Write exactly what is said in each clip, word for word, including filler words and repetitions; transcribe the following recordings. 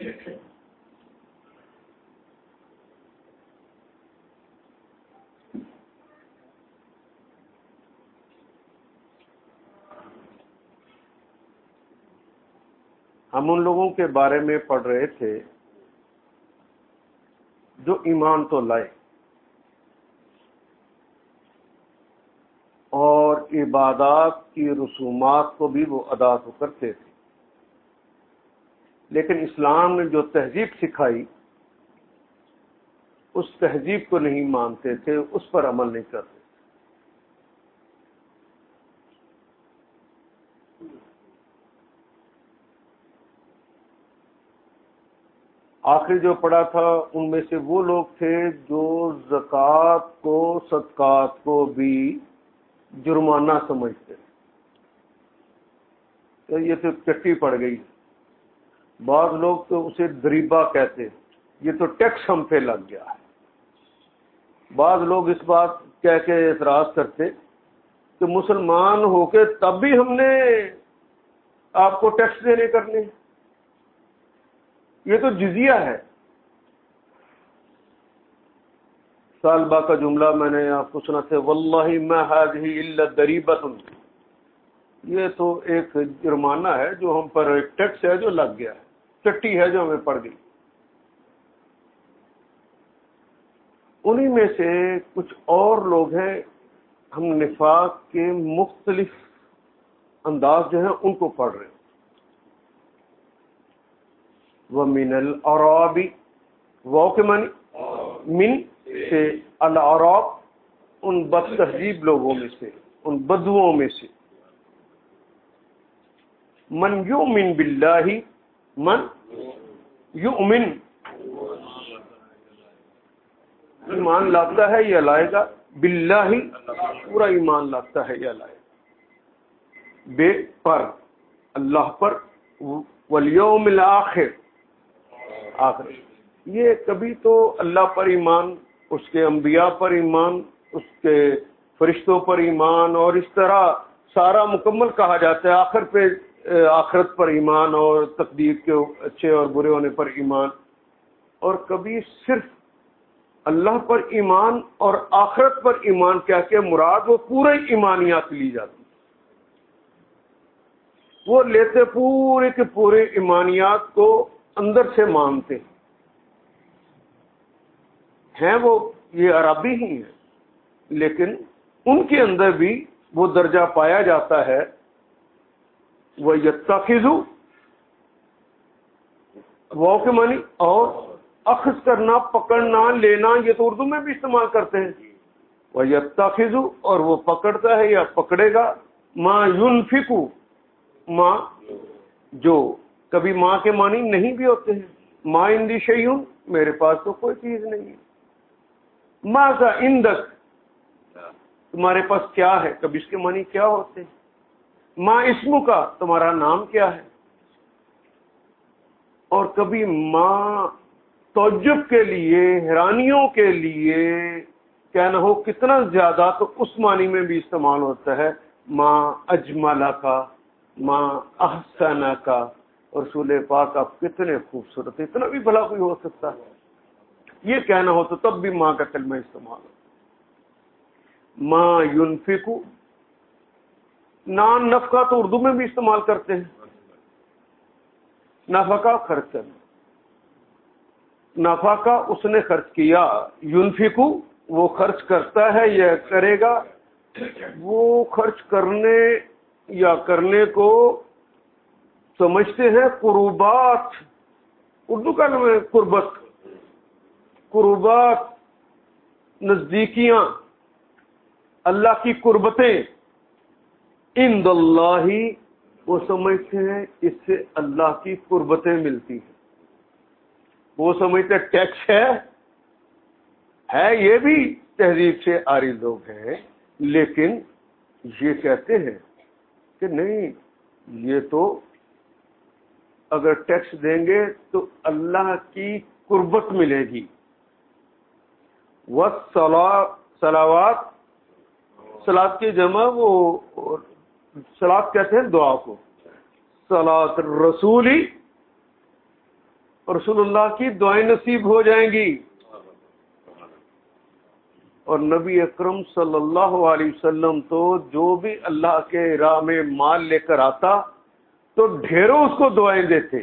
ہم ان لوگوں کے بارے میں پڑھ رہے تھے جو ایمان تو لائے اور عبادات کی رسومات کو بھی وہ ادا تو کرتے تھے، لیکن اسلام نے جو تہذیب سکھائی اس تہذیب کو نہیں مانتے تھے، اس پر عمل نہیں کرتے۔ آخری جو پڑھا تھا ان میں سے وہ لوگ تھے جو زکوٰۃ کو صدقات کو بھی جرمانہ سمجھتے کہ یہ تو چٹی پڑ گئی۔ بعض لوگ تو اسے ضریبہ کہتے، یہ تو ٹیکس ہم پہ لگ گیا ہے۔ بعض لوگ اس بات کہہ کے اعتراض کرتے کہ مسلمان ہو کے تب بھی ہم نے آپ کو ٹیکس دینے کرنے، یہ تو جزیہ ہے۔ طالبہ کا جملہ میں نے آپ کو سنا تھا، واللہ ما هذه الا ضریبۃ، یہ تو ایک جرمانہ ہے جو ہم پر، ایک ٹیکس ہے جو لگ گیا ہے، چٹی ہے جو ہمیں پڑ گئی۔ انہی میں سے کچھ اور لوگ ہیں، ہم نفاق کے مختلف انداز جو ہیں ان کو پڑھ رہے ہیں۔ وَمِنَ الْأَعْرَابِ، وہ کے معنی من سے، الْأَعْرَاب ان بد تہذیب لوگوں میں سے، ان بدوؤں میں سے، من یؤمن باللہ، من یؤمن ایمان لاتا ہے یا لائے گا، باللہ پورا ایمان لاتا ہے یا لائے گا، بے پر اللہ پر، والیوم الاخر آخر، یہ کبھی تو اللہ پر ایمان، اس کے انبیاء پر ایمان، اس کے فرشتوں پر ایمان، اور اس طرح سارا مکمل کہا جاتا ہے، آخر پہ آخرت پر ایمان اور تقدیر کے اچھے اور برے ہونے پر ایمان، اور کبھی صرف اللہ پر ایمان اور آخرت پر ایمان کیا کہ مراد وہ پورے ایمانیات لی جاتی، وہ لیتے پورے کے پورے ایمانیات کو اندر سے مانتے ہیں، وہ یہ عربی ہی ہیں، لیکن ان کے اندر بھی وہ درجہ پایا جاتا ہے، وہ یتخذو، وہ کے معنی اور اخذ کرنا، پکڑنا، لینا، یہ تو اردو میں بھی استعمال کرتے ہیں، وہ یتخذو اور وہ پکڑتا ہے یا پکڑے گا، ما ينفقو، ماں جو، کبھی ماں کے معنی نہیں بھی ہوتے ہیں، ما عندی شیء، میرے پاس تو کوئی چیز نہیں ہے، ماذا عندک، تمہارے پاس کیا ہے، کبھی اس کے معنی کیا ہوتے ہیں، ما اسمک، تمہارا نام کیا ہے، اور کبھی ما تعجب کے لیے، حیرانیوں کے لیے کیا نہ ہو کتنا زیادہ، تو اس معنی میں بھی استعمال ہوتا ہے، ما اجمل کا، ما احسن کا، اور رسول پاک آپ کتنے خوبصورت، اتنا بھی بھلا کوئی ہو سکتا ہے، یہ کہنا ہو تو تب بھی ماں کا کلمہ استعمال ہو۔ ما ينفقو، نان نفقہ تو اردو میں بھی استعمال کرتے ہیں، نفقہ خرچ کرنا، نفقہ اس نے خرچ کیا، ينفقو وہ خرچ کرتا ہے یا کرے گا، وہ خرچ کرنے یا کرنے کو سمجھتے ہیں قربات، اردو کا نام ہے قربت، قربات نزدیکیاں، اللہ کی قربتیں، عند اللہ وہ سمجھتے ہیں اس سے اللہ کی قربتیں ملتی ہیں، وہ سمجھتے ٹیکس ہے ہے یہ بھی تہذیب سے آری لوگ ہیں، لیکن یہ کہتے ہیں کہ نہیں، یہ تو اگر ٹیکس دیں گے تو اللہ کی قربت ملے گی، والصلوات، صلات کی جمع، وہ صلات کہتے ہیں دعا کو، صلات الرسولی، اور رسول اللہ کی دعائیں نصیب ہو جائیں گی. اور نبی اکرم صلی اللہ علیہ وسلم تو جو بھی اللہ کے راہ میں مال لے کر آتا تو ڈھیروں اس کو دعائیں دیتے.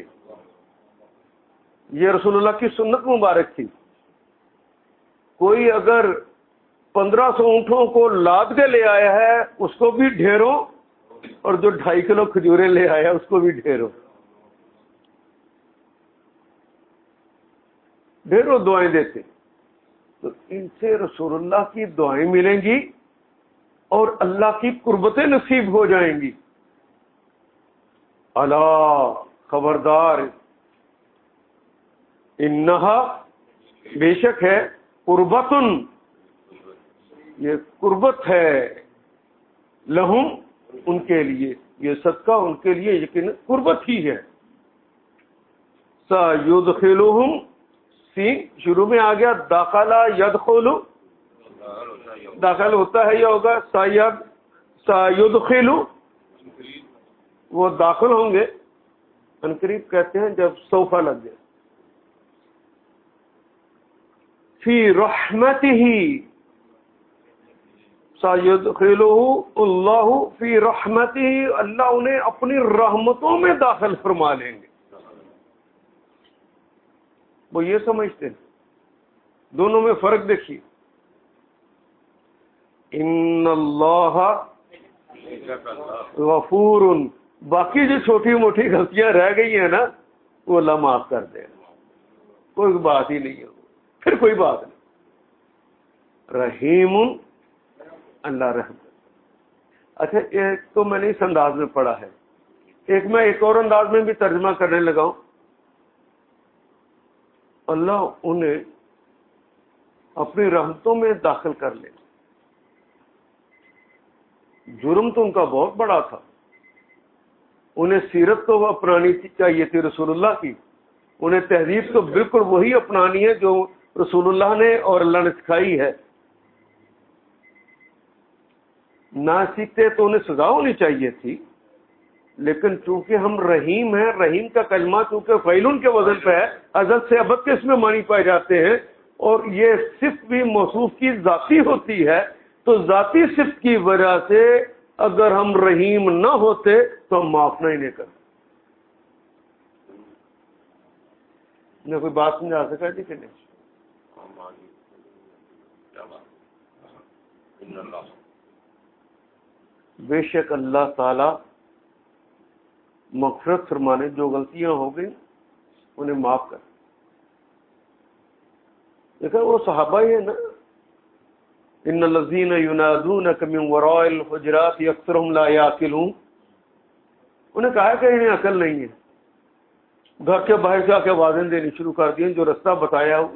یہ رسول اللہ کی سنت مبارک تھی. کوئی اگر پندرہ سو اونٹوں کو لاد کے لے آیا ہے اس کو بھی ڈھیروں, اور جو ڈھائی کلو کھجوریں لے آیا اس کو بھی ڈھیروں ڈھیروں دعائیں دیتے. تو ان سے رسول اللہ کی دعائیں ملیں گی اور اللہ کی قربتیں نصیب ہو جائیں گی. اللہ خبردار, انہا بے شک ہے, قربتن یہ قربت ہے, لہم ان کے لیے, یہ صدقہ ان کے لیے یقین قربت ہی ہے. سیدخلہم, سین شروع میں آ گیا, داخلہ یدخل, داخل ہوتا ہے یا ہوگا سید سیدخل, وہ داخل ہوں گے. انقریب کہتے ہیں جب سوفہ لگ جائے. فی رحمتہ, سیدخلہ اللہ فی رحمتہ, اللہ انہیں اپنی رحمتوں میں داخل فرما لیں گے. وہ یہ سمجھتے ہیں, دونوں میں فرق دیکھیے. ان اللہ غفور, باقی جو چھوٹی موٹی غلطیاں رہ گئی ہیں نا وہ اللہ معاف کر دے, کوئی بات ہی نہیں ہے, پھر کوئی بات نہیں. رحیم, اللہ رحم. اچھا ایک تو میں نے اس انداز میں پڑھا ہے, ایک میں ایک اور انداز میں بھی ترجمہ کرنے لگا ہوں. اللہ انہیں اپنی رحمتوں میں داخل کر لے. جرم تو ان کا بہت بڑا تھا, انہیں سیرت تو اپنانی چاہیے تھی رسول اللہ کی, انہیں تہذیب تو بالکل وہی اپنانی ہے جو رسول اللہ نے اور اللہ نے سکھائی ہے. نہ سیکھتے تو انہیں سزا ہونی چاہیے تھی, لیکن چونکہ ہم رحیم ہیں, رحیم کا کلمہ چونکہ فعیلن کے وزن پہ ہے, ازل سے ابد کے اس میں معنی پائے جاتے ہیں, اور یہ صفت بھی موصوف کی ذاتی ہوتی ہے, تو ذاتی صفت کی وجہ سے اگر ہم رحیم نہ ہوتے تو ہم معاف نہیں نہیں کرتے. نے کوئی بات سمجھا سکا جی کہ نہیں؟ بے شک اللہ تعالی مغفرت فرمانے, جو غلطیاں ہو گئی انہیں معاف کر. دیکھا وہ صحابہ ہی ہے نا, ان الذین ینادونک من وراء الحجرات اکثرهم لا یعقلون, انہیں کہا کہ انہیں عقل نہیں ہے, گھر کے باہر سے آ کے آوازیں دینی شروع کر دی جو رستہ بتایا ہو.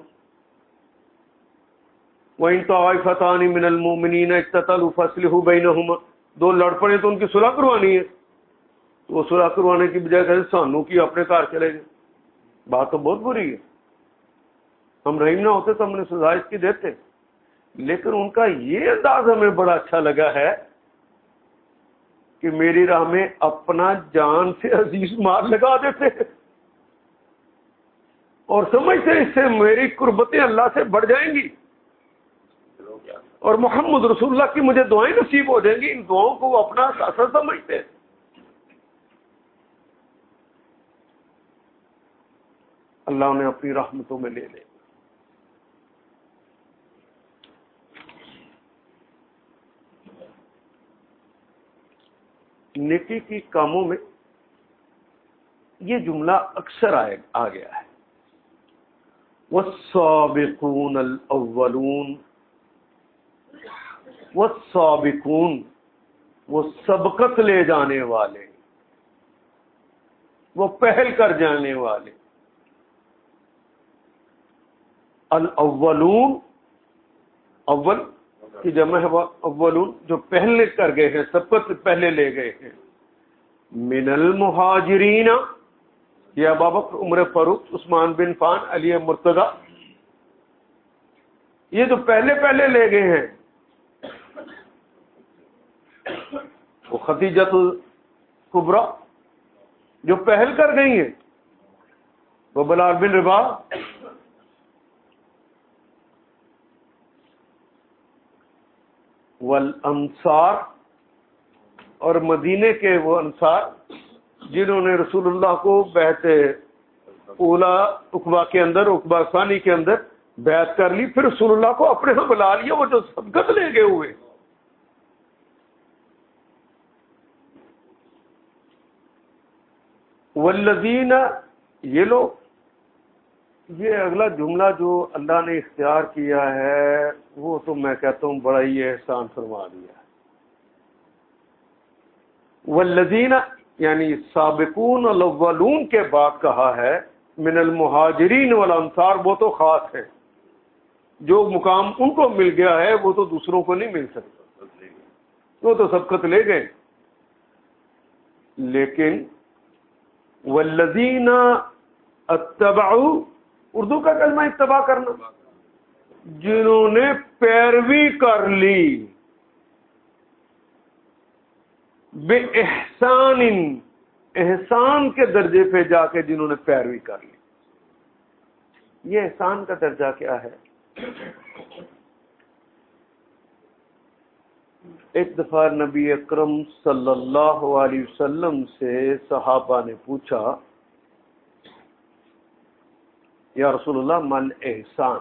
وَإِن طَائِفَتَانِ مِنَ الْمُؤْمِنِينَ اقْتَتَلُوا فَأَصْلِحُوا بَيْنَهُمَا, دو لڑ پڑے تو ان کی صلح کروانی ہے, تو وہ صلح کروانے کی بجائے کہتے سانو کی اپنے کار چلے گئے. بات تو بہت بری ہے, ہم رحیم نہ ہوتے تو ہم نے سزا اس کی دیتے. لیکن ان کا یہ انداز ہمیں بڑا اچھا لگا ہے کہ میری راہ میں اپنا جان سے عزیز مار لگا دیتے اور سمجھتے اس سے میری قربتیں اللہ سے بڑھ جائیں گی اور محمد رسول اللہ کی مجھے دعائیں نصیب ہو جائیں گی. ان دعاؤں کو وہ اپنا اثر سمجھتے ہیں. اللہ انہیں اپنی رحمتوں میں لے لے. نیکی کی کاموں میں یہ جملہ اکثر آئے آ گیا ہے, والسابقون الاولون. والسابقون, وہ سبقت لے جانے والے, وہ پہل کر جانے والے. الاولون, اول کی جمع ہے اولون, جو پہلے کر گئے ہیں, سبقت پہلے لے گئے ہیں. من المہاجرین, یہ ابو بکر, عمر فاروق, عثمان بن فان, علی مرتضی, یہ جو پہلے پہلے لے گئے ہیں. وہ خدیجۃ الکبریٰ جو پہل کر گئی ہیں. وہ بلال بن رباح والانصار، اور مدینے کے وہ انصار جنہوں نے رسول اللہ کو بیعت اولا عقبہ کے اندر، عقبہ ثانی کے اندر بیعت کر لی، پھر رسول اللہ کو اپنے ہاں بلا لیا، وہ جو سبقت لے گئے ہوئے. والذین، یہ لوگ، یہ اگلا جملہ جو اللہ نے اختیار کیا ہے وہ تو میں کہتا ہوں بڑا ہی احسان فرما دیا ہے. والذین یعنی سابقون الاولون کے بعد کہا ہے من المہاجرین والانصار، وہ تو خاص ہے، جو مقام ان کو مل گیا ہے وہ تو دوسروں کو نہیں مل سکتا، وہ تو سبقت لے گئے. لیکن والذین اتبعوا، اردو کا کلمہ اتباع کرنا، جنہوں نے پیروی کر لی، بے احسان، احسان کے درجے پہ جا کے جنہوں نے پیروی کر لی. یہ احسان کا درجہ کیا ہے؟ ایک دفعہ نبی اکرم صلی اللہ علیہ وسلم سے صحابہ نے پوچھا یا رسول اللہ من احسان،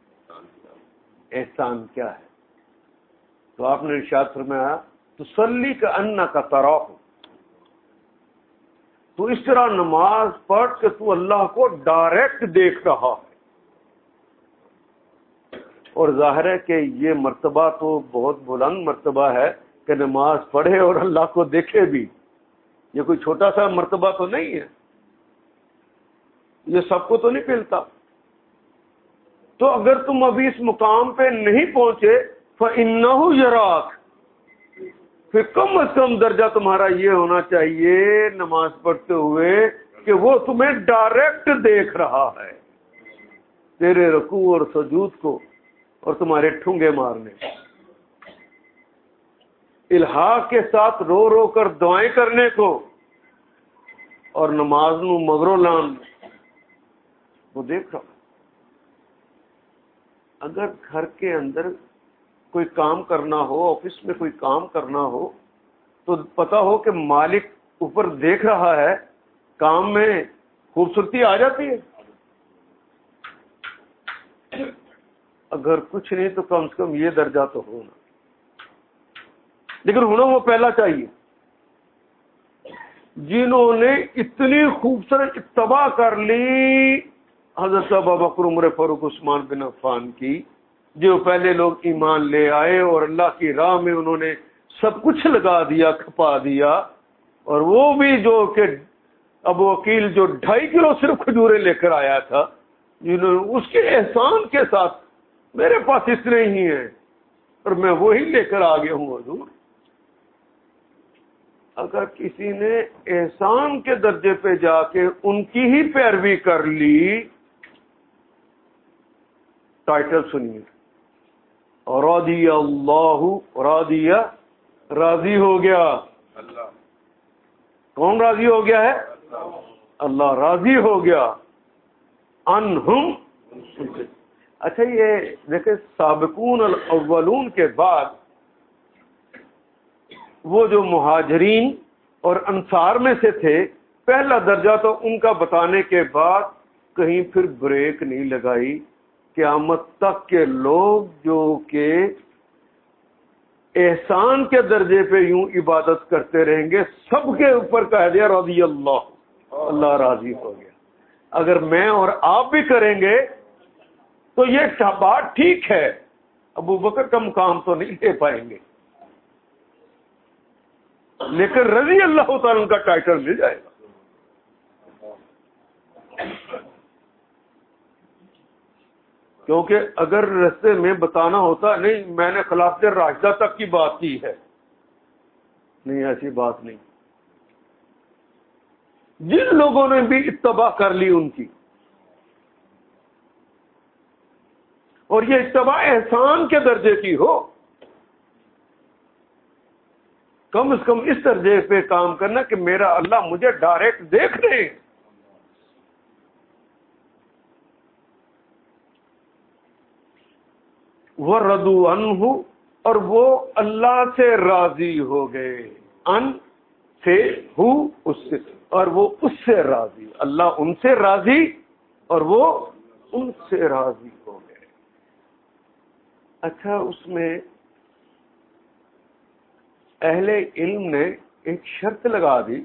احسان کیا ہے؟ تو آپ نے ارشاد فرمایا تصلی کأنک تراہ، تو اس طرح نماز پڑھ کہ تو اللہ کو ڈائریکٹ دیکھ رہا ہے. اور ظاہر ہے کہ یہ مرتبہ تو بہت بلند مرتبہ ہے کہ نماز پڑھے اور اللہ کو دیکھے بھی. یہ کوئی چھوٹا سا مرتبہ تو نہیں ہے، یہ سب کو تو نہیں ملتا. تو اگر تم ابھی اس مقام پہ نہیں پہنچے فَإِنَّهُ يَرَاكَ، پھر کم از کم درجہ تمہارا یہ ہونا چاہیے نماز پڑھتے ہوئے کہ وہ تمہیں ڈائریکٹ دیکھ رہا ہے، تیرے رکوع اور سجود کو اور تمہارے ٹھنگے مارنے، الحاق کے ساتھ رو رو کر دعائیں کرنے کو اور نماز نو مگرو لان وہ دیکھ رہا. اگر گھر کے اندر کوئی کام کرنا ہو، آفس میں کوئی کام کرنا ہو، تو پتا ہو کہ مالک اوپر دیکھ رہا ہے، کام میں خوبصورتی آ جاتی ہے. اگر کچھ نہیں تو کم سے کم یہ درجہ تو ہونا، لیکن ہونا وہ پہلا چاہیے. جنہوں نے اتنی خوبصورت اتباع کر لی حضرت ابوبکر عمر فاروق عثمان بن عفان کی، جو پہلے لوگ ایمان لے آئے اور اللہ کی راہ میں انہوں نے سب کچھ لگا دیا، کھپا دیا. اور وہ بھی جو کہ ابو عقیل جو ڈھائی کلو صرف کھجورے لے کر آیا تھا، جنہوں نے اس کے احسان کے ساتھ میرے پاس اتنے ہی ہیں اور میں وہی لے کر آ گیا ہوں حضور. اگر کسی نے احسان کے درجے پہ جا کے ان کی ہی پیروی کر لی، ٹائٹل سنیے، رضی اللہ، راضی، راضی ہو گیا. کون راضی ہو گیا ہے؟ اللہ راضی ہو گیا. انہم، اچھا یہ دیکھیں سابقون الاولون کے بعد وہ جو مہاجرین اور انصار میں سے تھے، پہلا درجہ تو ان کا بتانے کے بعد کہیں پھر بریک نہیں لگائی. قیامت تک کے لوگ جو کہ احسان کے درجے پہ یوں عبادت کرتے رہیں گے، سب کے اوپر کہہ دیا رضی اللہ، اللہ راضی ہو گیا. اگر میں اور آپ بھی کریں گے تو یہ بات ٹھیک ہے، ابو بکر کا مقام تو نہیں لے پائیں گے، لیکن رضی اللہ تعالیٰ کا ٹائٹل مل جائے گا. کیونکہ اگر رستے میں بتانا ہوتا نہیں میں نے خلافت راشدہ تک کی بات کی ہے، نہیں ایسی بات نہیں. جن لوگوں نے بھی اتباع کر لی ان کی، اور یہ اتباع احسان کے درجے کی ہو، کم از کم اس درجے پہ کام کرنا کہ میرا اللہ مجھے ڈائریکٹ دیکھ رہے. وَرَضُوا عَنْهُ، اور وہ اللہ سے راضی ہو گئے، ان سے، ہو اس سے، اور وہ اس سے راضی، اللہ ان سے راضی اور وہ ان سے راضی ہو گئے۔ اچھا، اس میں اہل علم نے ایک شرط لگا دی،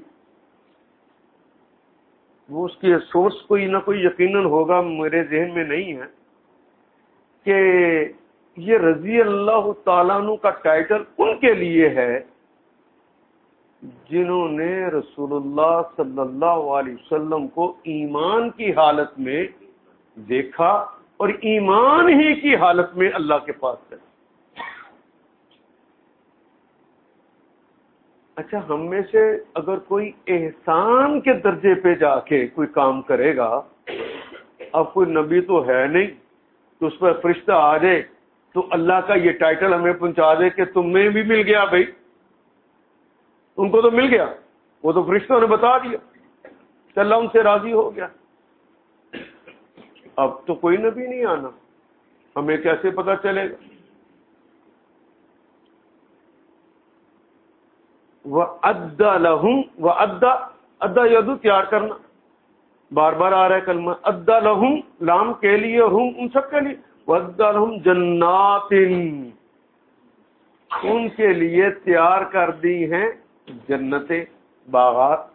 وہ اس کی سورس کوئی نہ کوئی یقیناً ہوگا، میرے ذہن میں نہیں ہے، کہ یہ رضی اللہ تعالیٰ عنہ کا ٹائٹل ان کے لیے ہے جنہوں نے رسول اللہ صلی اللہ علیہ وسلم کو ایمان کی حالت میں دیکھا اور ایمان ہی کی حالت میں اللہ کے پاس گئے۔ اچھا، ہم میں سے اگر کوئی احسان کے درجے پہ جا کے کوئی کام کرے گا، اب کوئی نبی تو ہے نہیں تو اس پر فرشتہ آ جائے تو اللہ کا یہ ٹائٹل ہمیں پہنچا دے کہ تمہیں بھی مل گیا، بھائی ان کو تو مل گیا، وہ تو فرشتوں نے بتا دیا کہ اللہ ان سے راضی ہو گیا۔ اب تو کوئی نبی نہیں آنا، ہمیں کیسے پتا چلے گا؟ وَأَدَّى لَهُمْ وَأَدَّى ادا یدو تیار کرنا، بار بار آ رہا ہے کلمہ ادا لہم، لام کے لیے اور ہم ان سب کے لیے، وَأَدَّى لَهُمْ جَنَّاتٍ، ان کے لیے تیار کر دی ہیں جنتیں، باغات،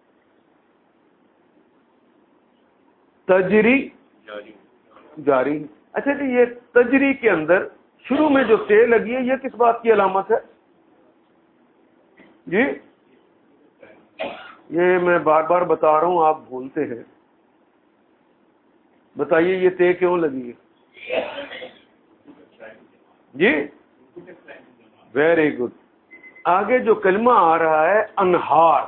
تجری جاری۔ اچھا جی، یہ تجری کے اندر شروع میں جو تے لگی ہے یہ کس بات کی علامت ہے جی؟ یہ میں بار بار بتا رہا ہوں، آپ بھولتے ہیں، بتائیے یہ تے کیوں لگی ہے جی؟ Very good. آگے جو کلمہ آ رہا ہے انہار،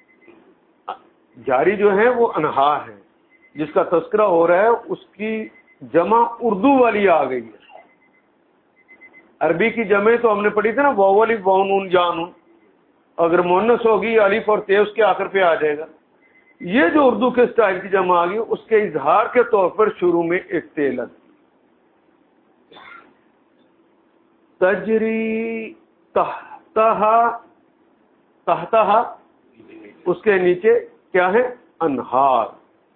جاری جو ہے وہ انہار ہے، جس کا تذکرہ ہو رہا ہے اس کی جمع اردو والی آ گئی ہے۔ عربی کی جمع تو ہم نے پڑھی تھی نا، واو الف واو نون جانون، اگر مونس ہوگی الف اور تے اس کے آخر پہ آ جائے گا۔ یہ جو اردو کے سٹائل کی جمع آ گئی اس کے اظہار کے طور پر شروع میں ایک تے لگ، تجری تحتہا، تحتہا اس کے نیچے کیا ہے؟ انہار،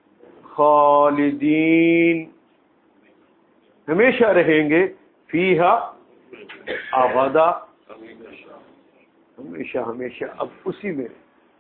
خالدین ہمیشہ رہیں گے، فیہا آبادا ہمیشہ ہمیشہ، اب اسی میں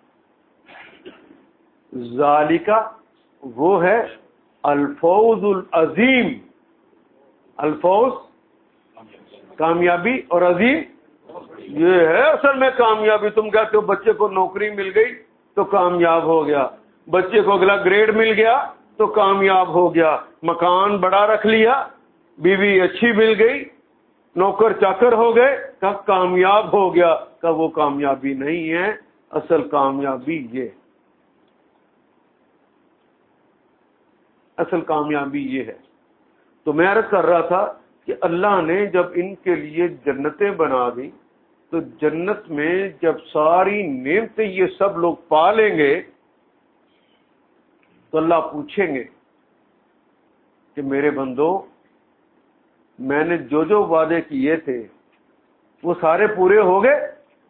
ذالکا وہ ہے الفوز العظیم، الفوز کامیابی اور عظیم یہ ہے اصل میں کامیابی۔ تم کہتے ہو بچے کو نوکری مل گئی تو کامیاب ہو گیا، بچے کو اگلا گریڈ مل گیا تو کامیاب ہو گیا، مکان بڑا رکھ لیا، بیوی اچھی مل گئی، نوکر چاکر ہو گئے، کہ کامیاب ہو گیا، کہ وہ کامیابی نہیں ہے، اصل کامیابی یہ اصل کامیابی یہ ہے۔ تو میں عرض کر رہا تھا کہ اللہ نے جب ان کے لیے جنتیں بنا دی تو جنت میں جب ساری نعمتیں یہ سب لوگ پا لیں گے تو اللہ پوچھیں گے کہ میرے بندو، میں نے جو جو وعدے کیے تھے وہ سارے پورے ہو گئے؟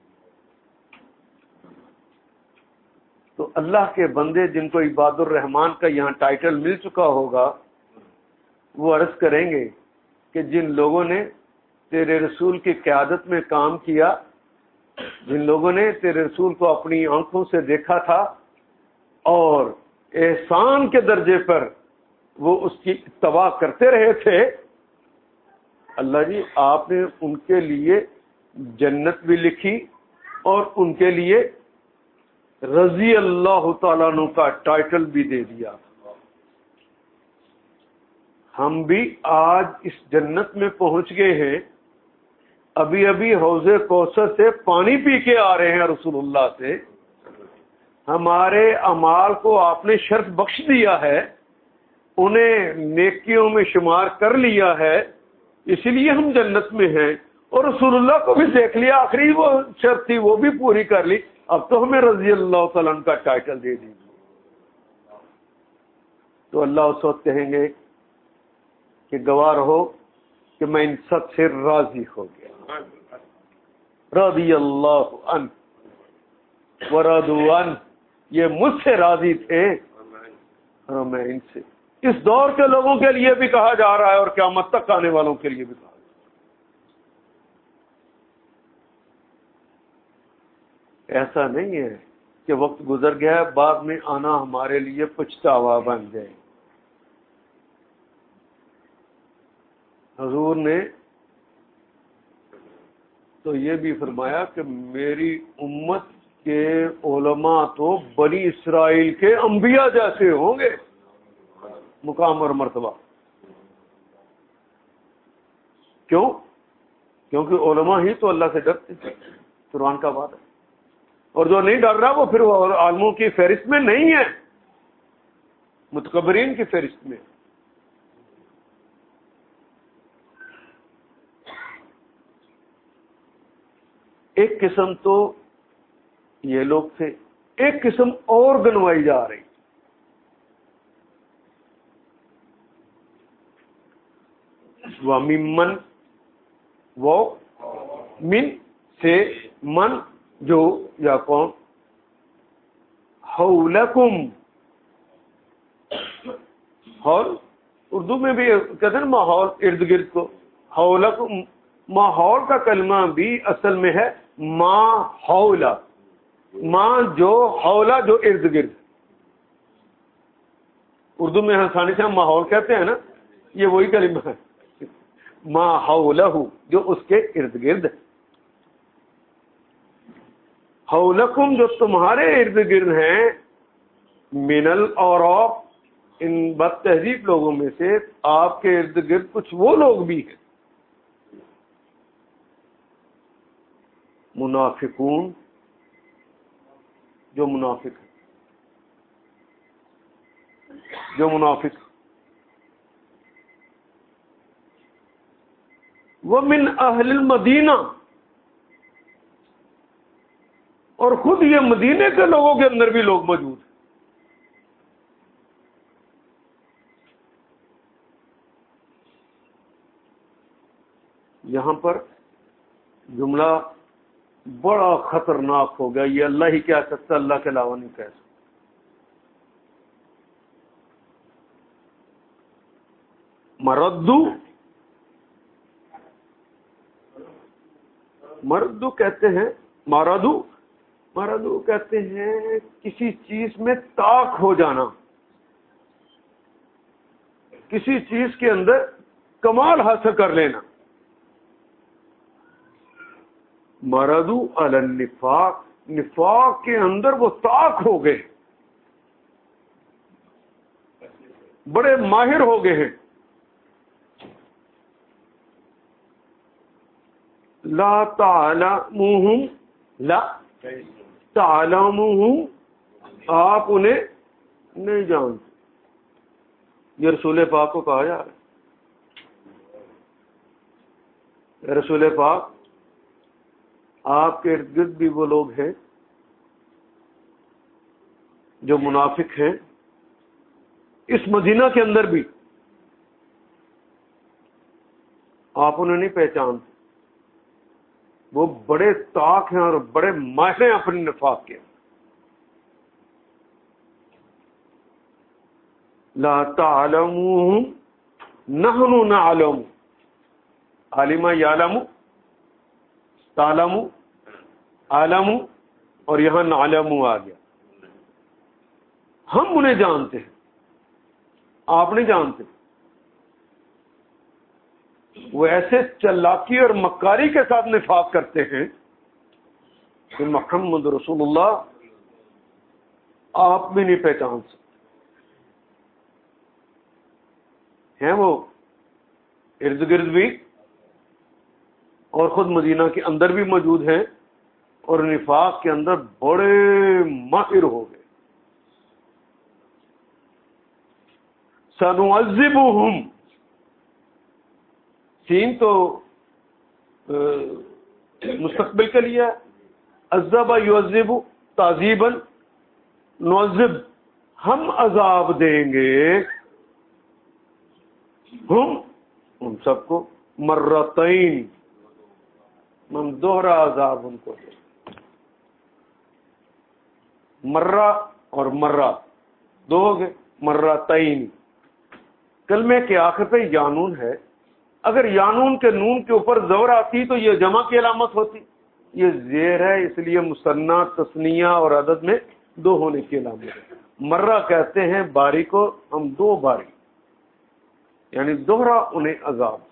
تو اللہ کے بندے جن کو عباد الرحمان کا یہاں ٹائٹل مل چکا ہوگا وہ عرض کریں گے کہ جن لوگوں نے تیرے رسول کی قیادت میں کام کیا، جن لوگوں نے تیرے رسول کو اپنی آنکھوں سے دیکھا تھا اور احسان کے درجے پر وہ اس کی اتباع کرتے رہے تھے، اللہ جی آپ نے ان کے لیے جنت بھی لکھی اور ان کے لیے رضی اللہ تعالیٰ عنہ کا ٹائٹل بھی دے دیا۔ ہم بھی آج اس جنت میں پہنچ گئے ہیں، ابھی ابھی حوض کوثر سے پانی پی کے آ رہے ہیں رسول اللہ سے، ہمارے اعمال کو آپ نے شرف بخش دیا ہے، انہیں نیکیوں میں شمار کر لیا ہے، اسی لیے ہم جنت میں ہیں، اور رسول اللہ کو بھی دیکھ لیا، آخری وہ شرط تھی وہ بھی پوری کر لی، اب تو ہمیں رضی اللہ تعالیٰ عنہ کا ٹائٹل دے دیجیے۔ تو اللہ اس وقت کہیں گے کہ گواہ رہو کہ میں ان سب سے راضی ہو گیا. رضی اللہ عنہ ورضوا عنہ، یہ مجھ سے راضی تھے اور میں ان سے. اس دور کے لوگوں کے لیے بھی کہا جا رہا ہے اور قیامت تک آنے والوں کے لیے بھی کہا جا رہا ہے. ایسا نہیں ہے کہ وقت گزر گیا ہے بعد میں آنا ہمارے لیے پچھتاوا بن جائے. حضور نے تو یہ بھی فرمایا کہ میری امت کے علماء تو بنی اسرائیل کے انبیاء جیسے ہوں گے مقام اور مرتبہ. کیوں؟ کیونکہ علماء ہی تو اللہ سے ڈرتے ہیں، قرآن کا بات ہے. اور جو نہیں ڈر رہا وہ پھر عالموں کی فہرست میں نہیں ہے، متکبرین کی فہرست میں. ایک قسم تو یہ لوگ تھے، ایک قسم اور گنوائی جا رہی. وَمِمَّن، وہ من سے، من جو یا کون، حولکم، حول اردو میں بھی کہتے ہیں ماحول، ارد گرد کو. حولکم، ماحول کا کلمہ بھی اصل میں ہے ما حولا، ما جو، حولا جو ارد گرد. اردو میں آسانی سے ہم ماحول کہتے ہیں نا، یہ وہی کلمہ ہے ما حولہ، جو اس کے ارد گرد. حولکم، جو تمہارے ارد گرد ہیں، من الاعراب، ان بد تہذیب لوگوں میں سے آپ کے ارد گرد کچھ وہ لوگ بھی ہیں منافقون، جو منافق ہیں، جو منافق. وَمِنْ أَهْلِ الْمَدِينَةِ، اور خود یہ مدینے کے لوگوں کے اندر بھی لوگ موجود ہیں. یہاں پر جملہ بڑا خطرناک ہو گیا، یہ اللہ ہی کہہ سکتا، اللہ کے علاوہ نہیں کہہ سکتا. مردو، مردو کہتے ہیں، مردو، مردو کہتے ہیں کسی چیز میں طاق ہو جانا، کسی چیز کے اندر کمال حاصل کر لینا. مردو علی النفاق، نفاق کے اندر وہ طاق ہو گئے، بڑے ماہر ہو گئے ہیں. لا تعلموہم، لا تعلموہم، آپ انہیں نہیں جانتے. یہ رسول پاک کو کہا جا رہا ہے، رسول پاک آپ کے ارد گرد بھی وہ لوگ ہیں جو منافق ہیں، اس مدینہ کے اندر بھی آپ انہیں نہیں پہچانتے. وہ بڑے طاق ہیں اور بڑے ماہر ہیں اپنے نفاق کے. لا تعلموہم نحن نعلم، علم یعلم، تعلم، عالم، اور یہاں نعلم آ گیا. ہم انہیں جانتے ہیں، آپ نہیں جانتے. وہ ایسے چلاکی اور مکاری کے ساتھ نفاق کرتے ہیں کہ محمد رسول اللہ آپ بھی نہیں پہچان سکتے ہیں. وہ ارد گرد بھی اور خود مدینہ کے اندر بھی موجود ہیں اور نفاق کے اندر بڑے ماہر ہو گئے. سنعذبہم، سین تو مستقبل کے لیے، عذب یعذب تعذیبا، نعذب ہم عذاب دیں گے، ہم ان سب کو، مرتين، ہم دوہرا عذاب ان کو دیں، مرہ اور مرہ دو ہو گئے، مرتين۔ کلمے کے آخر پہ یانون ہے، اگر یانون کے نون کے اوپر زبر آتی تو یہ جمع کی علامت ہوتی، یہ زیر ہے اس لیے مثنیٰ، تثنیہ اور عدد میں دو ہونے کی علامت ہے۔ مرہ کہتے ہیں باری کو ہم دو باری، یعنی دوہرا انہیں عذاب دے۔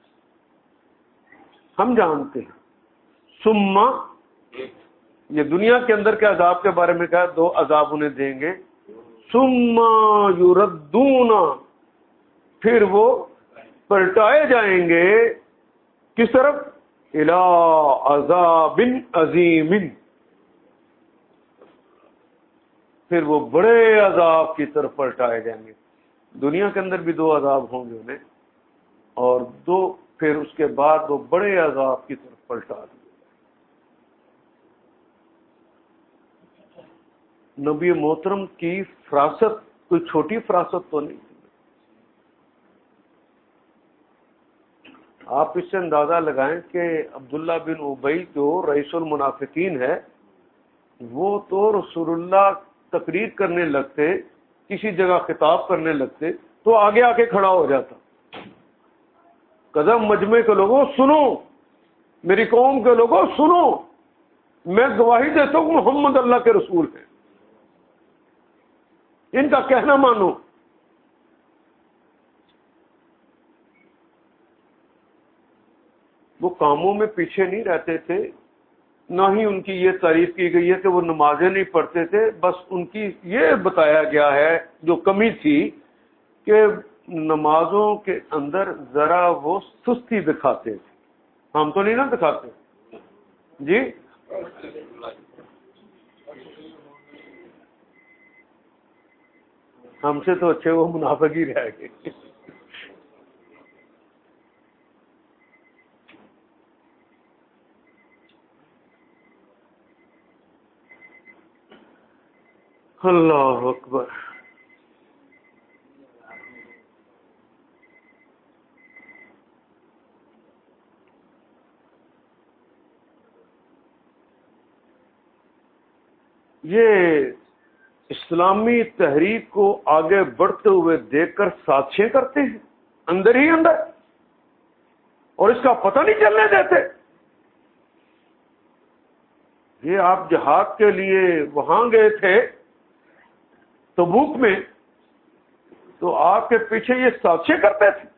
ہم جانتے ہیں ثم، یہ دنیا کے اندر کے عذاب کے بارے میں کہا دو عذاب انہیں دیں گے، ثم یردون، پھر وہ پلٹائے جائیں گے کس طرف؟ الی عذاب عظیم، پھر وہ بڑے عذاب کی طرف پلٹائے جائیں گے۔ دنیا کے اندر بھی دو عذاب ہوں گے انہیں، اور دو پھر اس کے بعد وہ بڑے عذاب کی طرف پلٹا دیں۔ نبی محترم کی فراست کوئی چھوٹی فراست تو نہیں تھی۔ آپ اس سے اندازہ لگائیں کہ عبداللہ بن ابی جو رئیس المنافقین ہے، وہ تو رسول اللہ تقریر کرنے لگتے، کسی جگہ خطاب کرنے لگتے تو آگے آ کے کھڑا ہو جاتا، قدم مجمع کے لوگوں سنو، میری قوم کے لوگوں سنو، میں گواہی دیتا ہوں محمد اللہ کے رسول ہیں، ان کا کہنا مانو۔ وہ کاموں میں پیچھے نہیں رہتے تھے، نہ ہی ان کی یہ تعریف کی گئی ہے کہ وہ نمازیں نہیں پڑھتے تھے، بس ان کی یہ بتایا گیا ہے جو کمی تھی کہ نمازوں کے اندر ذرا وہ سستی دکھاتے تھے۔ ہم تو نہیں نا دکھاتے جی، ہم سے تو اچھے وہ منافق ہی رہ گئے۔ اللہ اکبر۔ یہ اسلامی تحریک کو آگے بڑھتے ہوئے دیکھ کر سازشیں کرتے ہیں اندر ہی اندر، اور اس کا پتہ نہیں چلنے دیتے۔ یہ آپ جہاد کے لیے وہاں گئے تھے تبوک میں، تو آپ کے پیچھے یہ سازشیں کرتے تھے،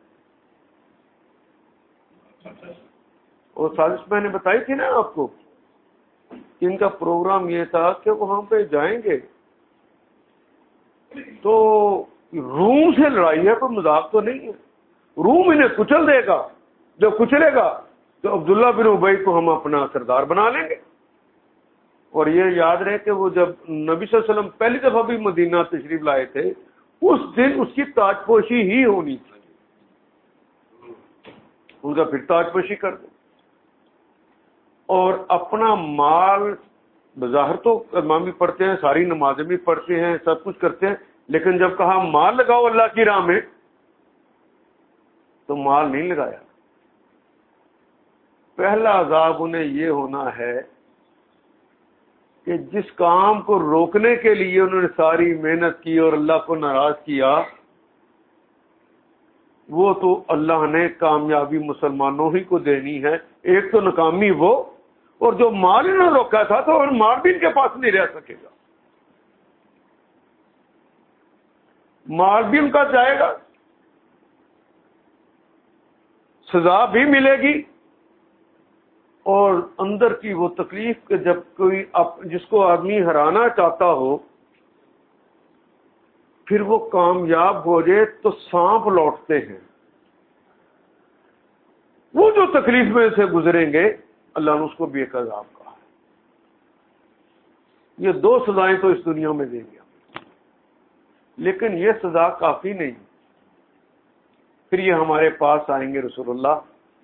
اور سازش میں نے بتائی تھی نا آپ کو کہ ان کا پروگرام یہ تھا کہ وہاں پہ جائیں گے تو روم سے لڑائی ہے، کوئی مذاق تو نہیں ہے، روم انہیں کچل دے گا، جب کچلے گا تو عبداللہ بن ابی کو ہم اپنا سردار بنا لیں گے۔ اور یہ یاد رہے کہ وہ جب نبی صلی اللہ علیہ وسلم پہلی دفعہ بھی مدینہ تشریف لائے تھے، اس دن اس کی تاج پوشی ہی ہونی تھی، ان کا پھر تاج پوشی کر دیں، اور اپنا مال بظاہر تو امام بھی پڑھتے ہیں، ساری نمازیں بھی پڑھتے ہیں، سب کچھ کرتے ہیں، لیکن جب کہا مال لگاؤ اللہ کی راہ میں تو مال نہیں لگایا۔ پہلا عذاب انہیں یہ ہونا ہے کہ جس کام کو روکنے کے لیے انہوں نے ساری محنت کی اور اللہ کو ناراض کیا، وہ تو اللہ نے کامیابی مسلمانوں ہی کو دینی ہے۔ ایک تو ناکامی وہ، اور جو مال انہوں نے روکا تھا تو مال بھی ان کے پاس نہیں رہ سکے گا، مال بھی ان کا جائے گا، سزا بھی ملے گی، اور اندر کی وہ تکلیف کہ جب کوئی جس کو آدمی ہرانا چاہتا ہو پھر وہ کامیاب ہو جائے تو سانپ لوٹتے ہیں، وہ جو تکلیف میں سے گزریں گے اللہ نے اس کو بھی ایک عذاب کہا ہے۔ یہ دو سزائیں تو اس دنیا میں دے گیا، لیکن یہ سزا کافی نہیں، پھر یہ ہمارے پاس آئیں گے رسول اللہ،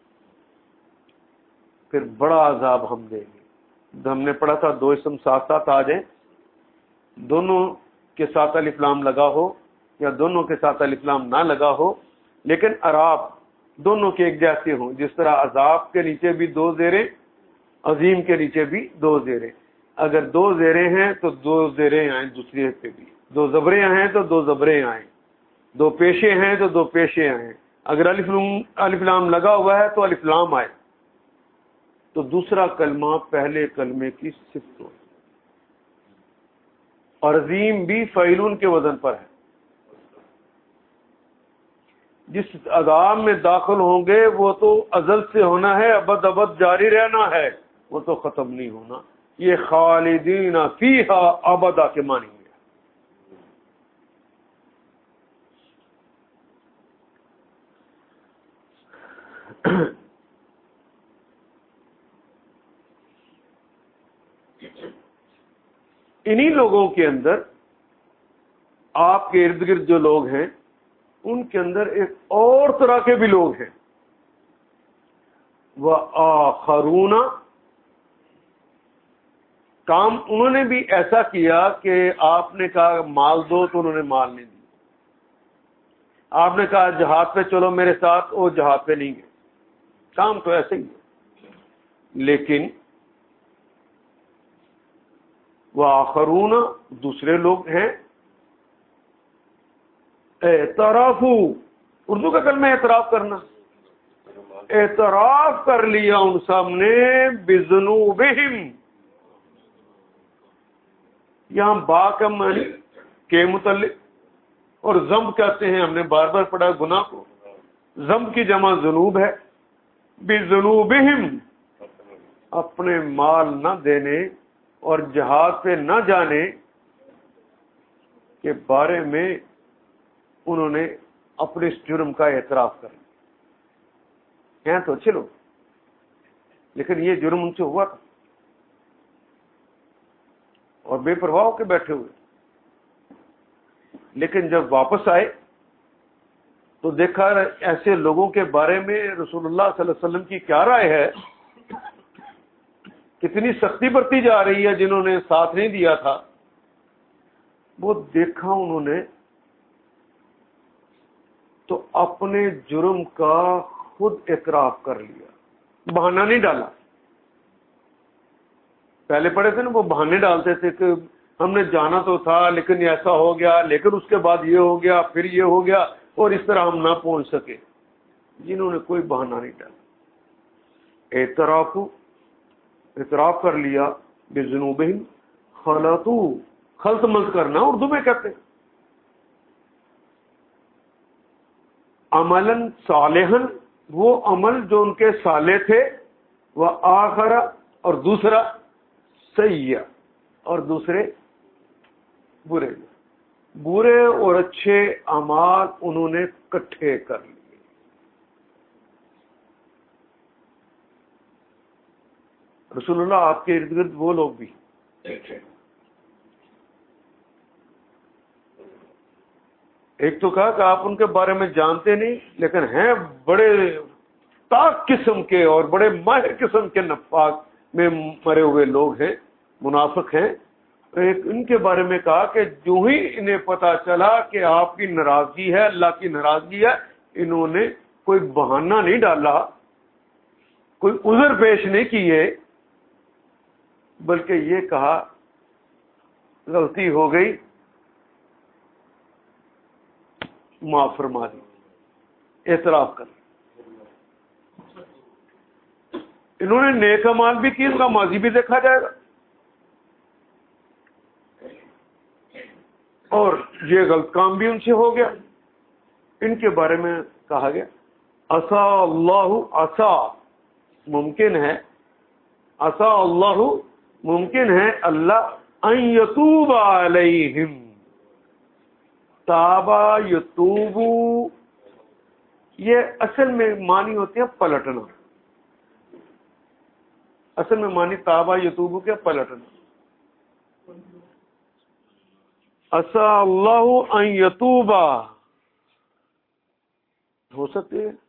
پھر بڑا عذاب ہم دیں گے۔ ہم نے پڑھا تھا دو اسم ساتھ ساتھ آ جائیں، دونوں کے ساتھ الف لام لگا ہو یا دونوں کے ساتھ الف لام نہ لگا ہو، لیکن اعراب دونوں کے ایک جیسے ہوں. جس طرح عذاب کے نیچے بھی دو زیریں, عظیم کے نیچے بھی دو زیریں. اگر دو زیریں ہیں تو دو زیریں آئیں دوسرے پہ بھی, دو زبریں ہیں تو دو زبریں آئیں, دو پیشے ہیں تو دو پیشے آئیں. اگر الف الف لام لگا ہوا ہے تو الف لام آئے, تو دوسرا کلمہ پہلے کلمے کی صفت ہو. اور عظیم بھی فعیلون کے وزن پر ہے. جس عذاب میں داخل ہوں گے وہ تو ازل سے ہونا ہے, ابد ابد جاری رہنا ہے, وہ تو ختم نہیں ہونا. یہ خالدین فیہا ابدا کے معنی ہے. انہی لوگوں کے اندر, آپ کے ارد گرد جو لوگ ہیں ان کے اندر ایک اور طرح کے بھی لوگ ہیں. وآخرون, کام انہوں نے بھی ایسا کیا کہ آپ نے کہا مال دو تو انہوں نے مال نہیں دی. آپ نے کہا جہاد پہ چلو میرے ساتھ, وہ جہاد پہ نہیں گئے. کام تو ایسے ہی ہے. لیکن وآخرون, دوسرے لوگ ہیں. اعترافو, اردو کا کلمہ اعتراف کرنا, اعتراف کر لیا ان سب نے بذنوبہم. یہاں با کا معنی کے متعلق, اور ذنب کہتے ہیں, ہم نے بار بار پڑھا گناہ کو. ذنب کی جمع ذنوب ہے. بذنوبہم, اپنے مال نہ دینے اور جہاد پہ نہ جانے کے بارے میں انہوں نے اپنے اس جرم کا اعتراف کر لیا. ہیں تو اچھے لوگ, لیکن یہ جرم ان سے ہوا تھا اور بے پرواہ ہو کے بیٹھے ہوئے. لیکن جب واپس آئے تو دیکھا ایسے لوگوں کے بارے میں رسول اللہ صلی اللہ علیہ وسلم کی کیا رائے ہے, کتنی سختی برتی جا رہی ہے. جنہوں نے ساتھ نہیں دیا تھا وہ دیکھا انہوں نے تو اپنے جرم کا خود اعتراف کر لیا, بہانہ نہیں ڈالا. پہلے پڑھے تھے نا, وہ بہانے ڈالتے تھے کہ ہم نے جانا تو تھا لیکن ایسا ہو گیا, لیکن اس کے بعد یہ ہو گیا, پھر یہ ہو گیا, اور اس طرح ہم نہ پہنچ سکے. جنہوں نے کوئی بہانہ نہیں ڈالا, اعتراف اعتراف کر لیا بذنوبہم. خلطو, خلط ملط کرنا اردو میں کہتے ہیں. عملاً صالحاً, وہ عمل جو ان کے صالح تھے. وآخر, اور دوسرا سیئ, اور دوسرے برے. برے اور اچھے اعمال انہوں نے اکٹھے کر لیے. رسول اللہ آپ کے ارد گرد وہ لوگ بھی ایک تو کہا کہ آپ ان کے بارے میں جانتے نہیں, لیکن ہیں بڑے طاق قسم کے اور بڑے ماہر قسم کے نفاق میں مرے ہوئے لوگ ہیں, منافق ہیں. ایک ان کے بارے میں کہا کہ جو ہی انہیں پتا چلا کہ آپ کی ناراضگی ہے, اللہ کی ناراضگی ہے, انہوں نے کوئی بہانہ نہیں ڈالا, کوئی عذر پیش نہیں کیے, بلکہ یہ کہا غلطی ہو گئی, معاف فرما دی, اعتراف کر. انہوں نے نیک اعمال بھی کی, ان کا ماضی بھی دیکھا جائے گا, اور یہ غلط کام بھی ان سے ہو گیا. ان کے بارے میں کہا گیا عسا اللہ, عسا ممکن ہے, عسا اللہ ممکن ہے اللہ ان یتوب علیہم. تابا یتوبو, یہ اصل میں معنی ہوتے ہیں پلٹنا. اصل میں معنی تابا یتوبو کے پلٹنا. عسا اللہ ان یتوبا ہو سکتی ہے,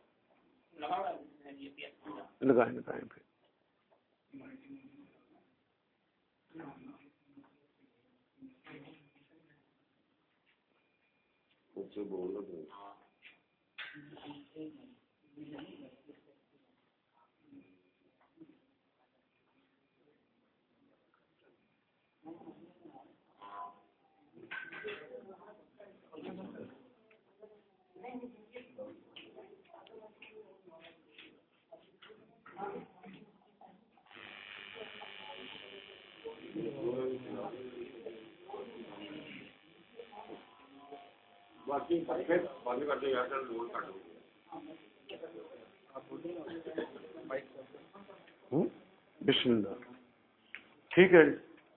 لگائیں لگائیں پھر. بسم اللہ. ٹھیک ہے.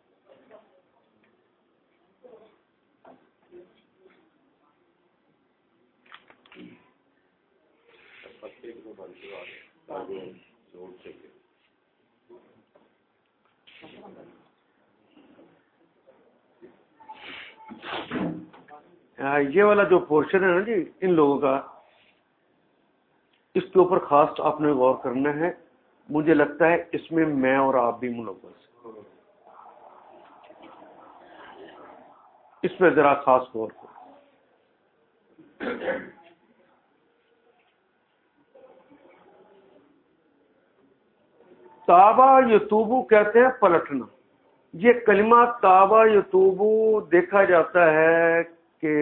یہ والا جو پورشن ہے نا جی ان لوگوں کا، اس کے اوپر خاص آپ نے غور کرنا ہے. مجھے لگتا ہے اس میں میں اور آپ بھی ملوث ہیں. اس پہ ذرا خاص غور کرو. تابا یتوبو کہتے ہیں پلٹنا. یہ کلمہ تابا یتوبو دیکھا جاتا ہے کہ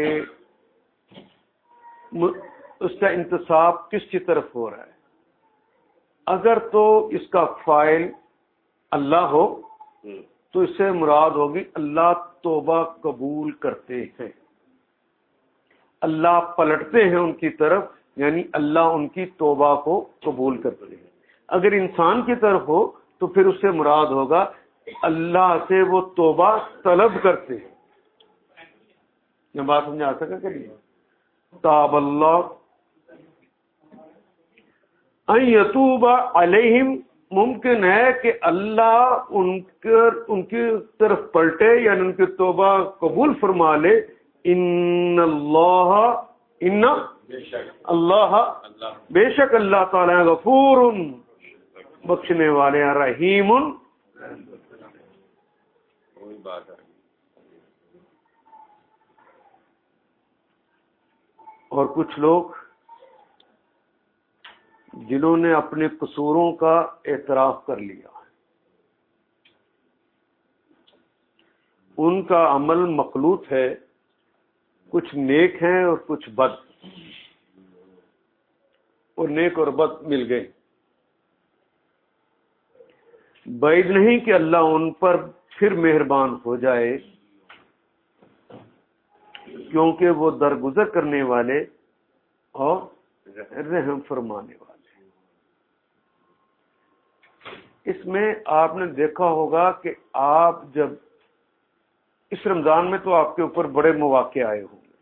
اس کا انتصاب کس کی طرف ہو رہا ہے. اگر تو اس کا فاعل اللہ ہو تو اس سے مراد ہوگی اللہ توبہ قبول کرتے ہیں، اللہ پلٹتے ہیں ان کی طرف، یعنی اللہ ان کی توبہ کو قبول کرتے ہیں. اگر انسان کی طرف ہو تو پھر اس سے مراد ہوگا اللہ سے وہ توبہ طلب کرتے ہیں. یہ بات سمجھا سکا کہ نہیں؟ تاب اللہ ان یتوب علیہم، ممکن ہے کہ اللہ ان کے ان کی طرف پلٹے یعنی ان کی توبہ قبول فرما لے. ان اللہ ان اللہ بے شک اللہ تعالی غفور بخشنے والے ہیں، رحیم. اور کچھ لوگ جنہوں نے اپنے قصوروں کا اعتراف کر لیا، ان کا عمل مخلوط ہے، کچھ نیک ہیں اور کچھ بد، اور نیک اور بد مل گئے. بعید نہیں کہ اللہ ان پر پھر مہربان ہو جائے، کیونکہ وہ درگزر کرنے والے اور رحم فرمانے والے. اس میں آپ نے دیکھا ہوگا کہ آپ جب اس رمضان میں تو آپ کے اوپر بڑے مواقع آئے ہوں گے،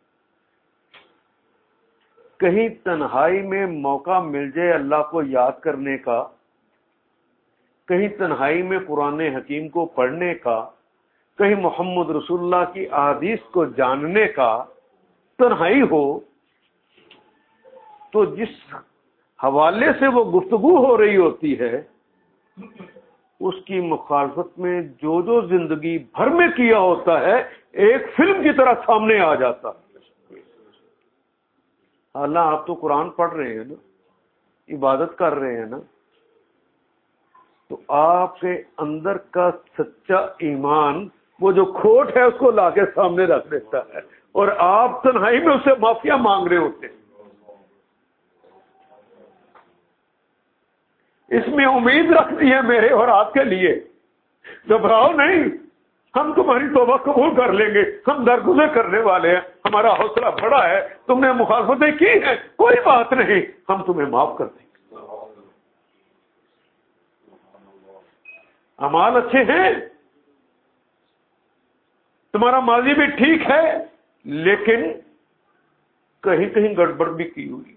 کہیں تنہائی میں موقع مل جائے اللہ کو یاد کرنے کا، کہیں تنہائی میں قرآن حکیم کو پڑھنے کا، کہیں محمد رسول اللہ کی احادیث کو جاننے کا، تنہائی ہو تو جس حوالے سے وہ گفتگو ہو رہی ہوتی ہے اس کی مخالفت میں جو جو زندگی بھر میں کیا ہوتا ہے ایک فلم کی طرح سامنے آ جاتا. اللہ آپ تو قرآن پڑھ رہے ہیں نا، عبادت کر رہے ہیں نا، تو آپ کے اندر کا سچا ایمان وہ جو کھوٹ ہے اس کو لا کے سامنے رکھ دیتا ہے، اور آپ تنہائی میں اسے معافیا مانگ رہے ہوتے ہیں. اس میں امید رکھتی ہے میرے اور آپ کے لیے، گھبراؤ نہیں، ہم تمہاری توبہ قبول کر لیں گے، ہم درگزر کرنے والے ہیں، ہمارا حوصلہ بڑا ہے، تم نے مخالفتیں کی ہیں کوئی بات نہیں، ہم تمہیں معاف کر دیں گے. اعمال اچھے ہیں، تمہارا ماضی بھی ٹھیک ہے، لیکن کہیں کہیں گڑبڑ بھی کی ہوئی.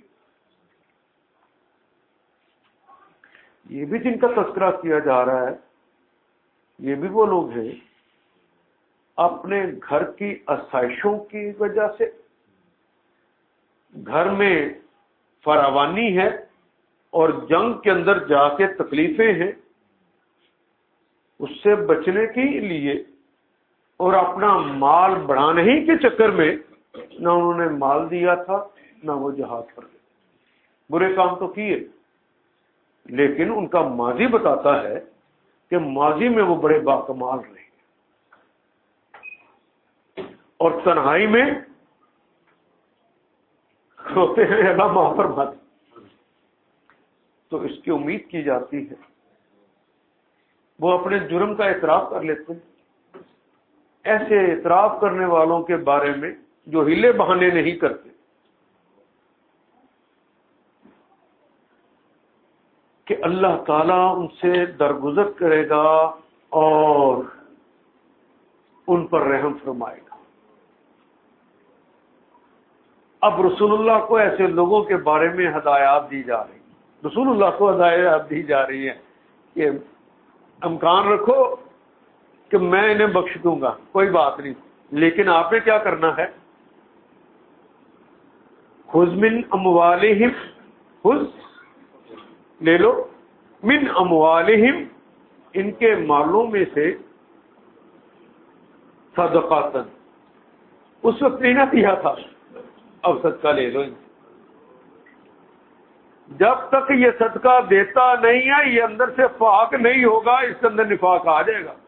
یہ بھی جن کا تذکرہ کیا جا رہا ہے یہ بھی وہ لوگ ہیں اپنے گھر کی آسائشوں کی وجہ سے، گھر میں فراوانی ہے اور جنگ کے اندر جا کے تکلیفیں ہیں، اس سے بچنے کے لیے اور اپنا مال بڑھانے ہی کے چکر میں نہ انہوں نے مال دیا تھا نہ وہ جہاد پر گئے. برے کام تو کیے، لیکن ان کا ماضی بتاتا ہے کہ ماضی میں وہ بڑے باکمال رہے، اور تنہائی میں روتے ہیں اللہ معاف فرما دے، تو اس کی امید کی جاتی ہے وہ اپنے جرم کا اعتراف کر لیتے ہیں۔ ایسے اعتراف کرنے والوں کے بارے میں جو ہلے بہانے نہیں کرتے، کہ اللہ تعالیٰ ان سے درگزر کرے گا اور ان پر رحم فرمائے گا۔ اب رسول اللہ کو ایسے لوگوں کے بارے میں ہدایات دی جا رہی ہیں، رسول اللہ کو ہدایات دی جا رہی ہیں کہ امکان رکھو کہ میں انہیں بخش دوں گا، کوئی بات نہیں، لیکن آپ نے کیا کرنا ہے؟ خذ من اموالہم، خذ لے لو، من اموالہم ان کے مالوں میں سے، صدقاتن اس وقت نہیں نہ دیا تھا، اب صدقہ لے لو۔ جب تک یہ صدقہ دیتا نہیں ہے، یہ اندر سے پاک نہیں ہوگا، اس کے اندر نفاق آ جائے گا۔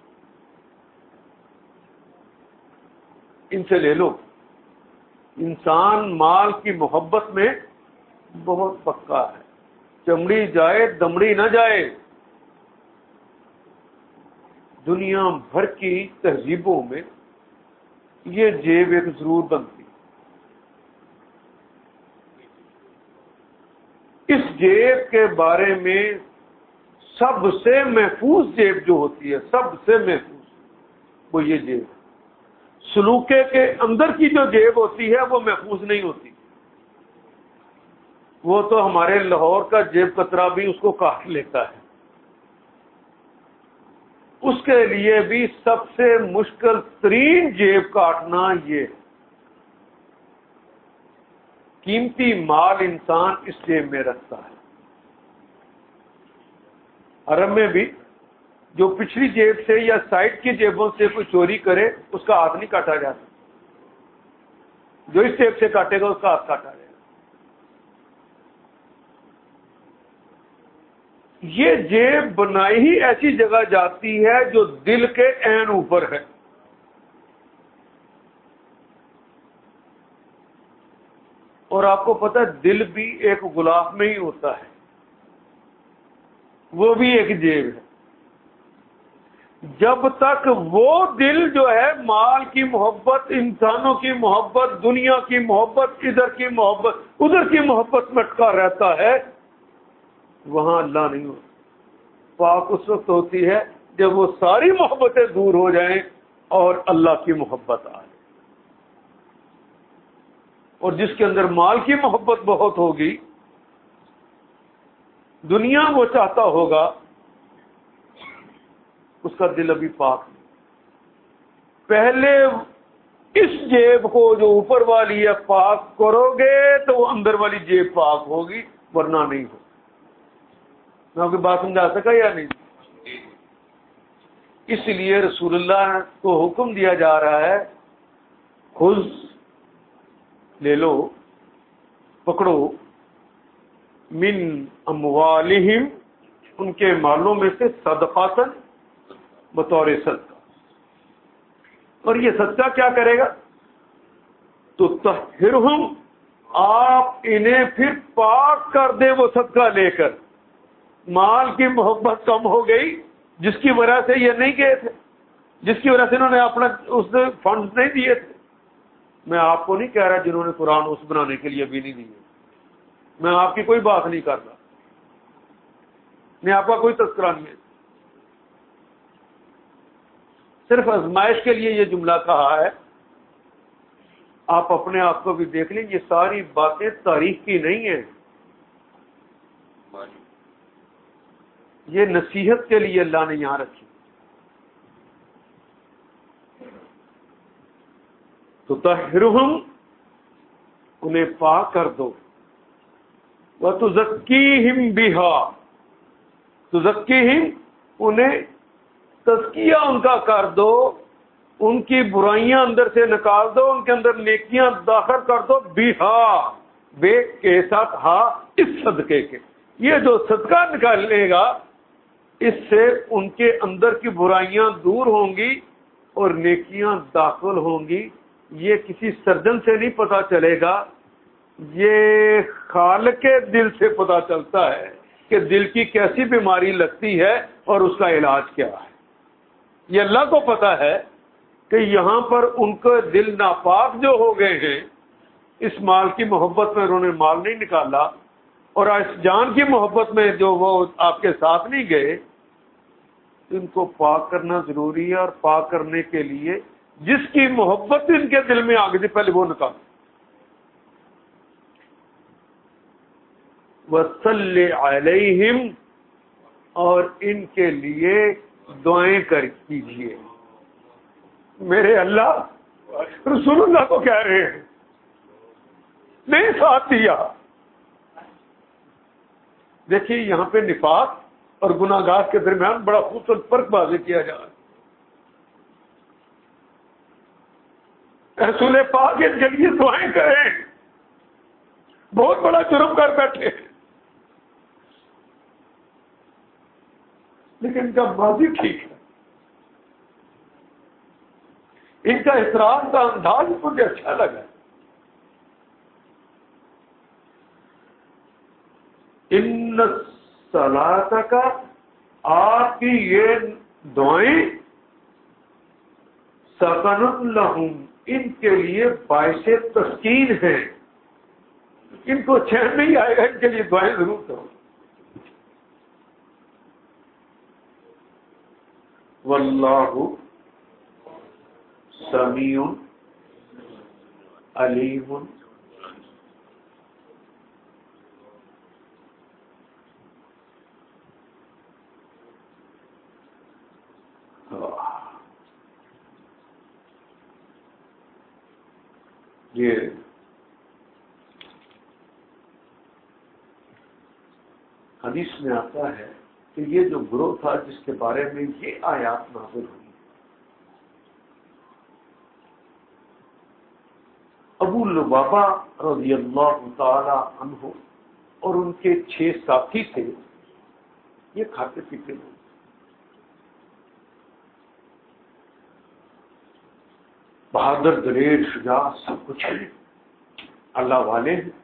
ان سے لے لو۔ انسان مال کی محبت میں بہت پکا ہے، چمڑی جائے دمڑی نہ جائے۔ دنیا بھر کی تہذیبوں میں یہ جیب ایک ضرور بنتی، اس جیب کے بارے میں سب سے محفوظ جیب جو ہوتی ہے، سب سے محفوظ وہ یہ جیب ہے۔ سلوکے کے اندر کی جو جیب ہوتی ہے وہ محفوظ نہیں ہوتی، وہ تو ہمارے لاہور کا جیب کترا بھی اس کو کاٹ لیتا ہے۔ اس کے لیے بھی سب سے مشکل ترین جیب کاٹنا یہ ہے۔ قیمتی مال انسان اس جیب میں رکھتا ہے۔ حرم میں بھی جو پچھلی جیب سے یا سائڈ کی جیبوں سے کوئی چوری کرے اس کا ہاتھ نہیں کاٹا جاتا، جو اس جیب سے کاٹے گا اس کا ہاتھ کاٹا جائے گا۔ یہ جیب بنائی ہی ایسی جگہ جاتی ہے جو دل کے عین اوپر ہے۔ اور آپ کو پتہ ہے دل بھی ایک غلاف میں ہی ہوتا ہے، وہ بھی ایک جیب ہے۔ جب تک وہ دل جو ہے مال کی محبت، انسانوں کی محبت، دنیا کی محبت، ادھر کی محبت، ادھر کی محبت میں اٹکا رہتا ہے، وہاں اللہ نہیں ہوتا۔ پاک اس وقت ہوتی ہے جب وہ ساری محبتیں دور ہو جائیں اور اللہ کی محبت آئے۔ اور جس کے اندر مال کی محبت بہت ہوگی، دنیا وہ چاہتا ہوگا، اس کا دل ابھی پاک نہیں۔ پہلے اس جیب کو جو اوپر والی ہے پاک کرو گے تو وہ اندر والی جیب پاک ہوگی، ورنہ نہیں ہوگی۔ میں آپ کی بات سمجھا سکا یا نہیں؟ اس لیے رسول اللہ کو حکم دیا جا رہا ہے، خذ لے لو، پکڑو، من اموالہم ان کے مالوں میں سے، صدقاتن بطور صدقہ۔ اور یہ صدقہ کیا کرے گا؟ تو تطہرہم، آپ انہیں پھر پاک کر دیں وہ صدقہ لے کر۔ مال کی محبت کم ہو گئی جس کی وجہ سے یہ نہیں گئے تھے، جس کی وجہ سے انہوں نے اپنا اس فنڈز نہیں دیے تھے۔ میں آپ کو نہیں کہہ رہا جنہوں نے قرآن اس بنانے کے لیے بھی نہیں دیے، میں آپ کی کوئی بات نہیں کر رہا، میں آپ کا کوئی تذکرہ نہیں ہے، صرف آزمائش کے لیے یہ جملہ کہا ہے۔ آپ اپنے آپ کو بھی دیکھ لیں، یہ ساری باتیں تاریخ کی نہیں ہیں، یہ نصیحت کے لیے اللہ نے یہاں رکھی۔ تو تطہرہم انہیں پاک کر دو، وتزکیہم بہا، تزکیہم انہیں تزکیہ ان کا کر دو، ان کی برائیاں اندر سے نکال دو، ان کے اندر نیکیاں داخل کر دو، بہا بے کے ساتھ ہا اس صدقے کے، یہ جو صدقہ نکالے گا اس سے ان کے اندر کی برائیاں دور ہوں گی اور نیکیاں داخل ہوں گی۔ یہ کسی سرجن سے نہیں پتا چلے گا، یہ خالق دل سے پتا چلتا ہے کہ دل کی کیسی بیماری لگتی ہے اور اس کا علاج کیا ہے۔ یہ اللہ کو پتا ہے کہ یہاں پر ان کے دل ناپاک جو ہو گئے ہیں، اس مال کی محبت میں انہوں نے مال نہیں نکالا، اور اس جان کی محبت میں جو وہ آپ کے ساتھ نہیں گئے، ان کو پاک کرنا ضروری ہے، اور پاک کرنے کے لیے جس کی محبت ان کے دل میں آ گئی تھی پہلے وہ نکال۔ وَصَلِّ عَلَيْهِمْ، اور ان کے لیے دعائیں کر کیجیے۔ میرے اللہ رسول اللہ کو کہہ رہے ہیں، نہیں ساتھ دیا۔ دیکھیے یہاں پہ نفاق اور گناہگار کے درمیان بڑا خوبصورت فرق واضح کیا جا رہا ہے۔ رسول پاک ان کے لیے دعائیں کریں، بہت بڑا جرم کر بیٹھے، لیکن ان کا ماضی ٹھیک ہے، ان کا احترام کا انداز مجھے اچھا لگا۔ ان الصلاۃ کا، آپ کی یہ دعائیں سکن لہم، ان کے لیے باعث تسکین ہے، ان کو چین نہیں آئے گا، ان کے لیے دعائیں ضرور کرو۔ واللہ سمیع علیم، یہ حدیث میں آتا ہے کہ یہ جو گروہ تھا جس کے بارے میں یہ آیات نازل ہوئی، ابو لبابہ رضی اللہ تعالی عنہ اور ان کے چھ ساتھی تھے، یہ کھاتے پیتے لوگ، بہادر دلیر شجاع سب کچھ ہے، اللہ والے ہیں۔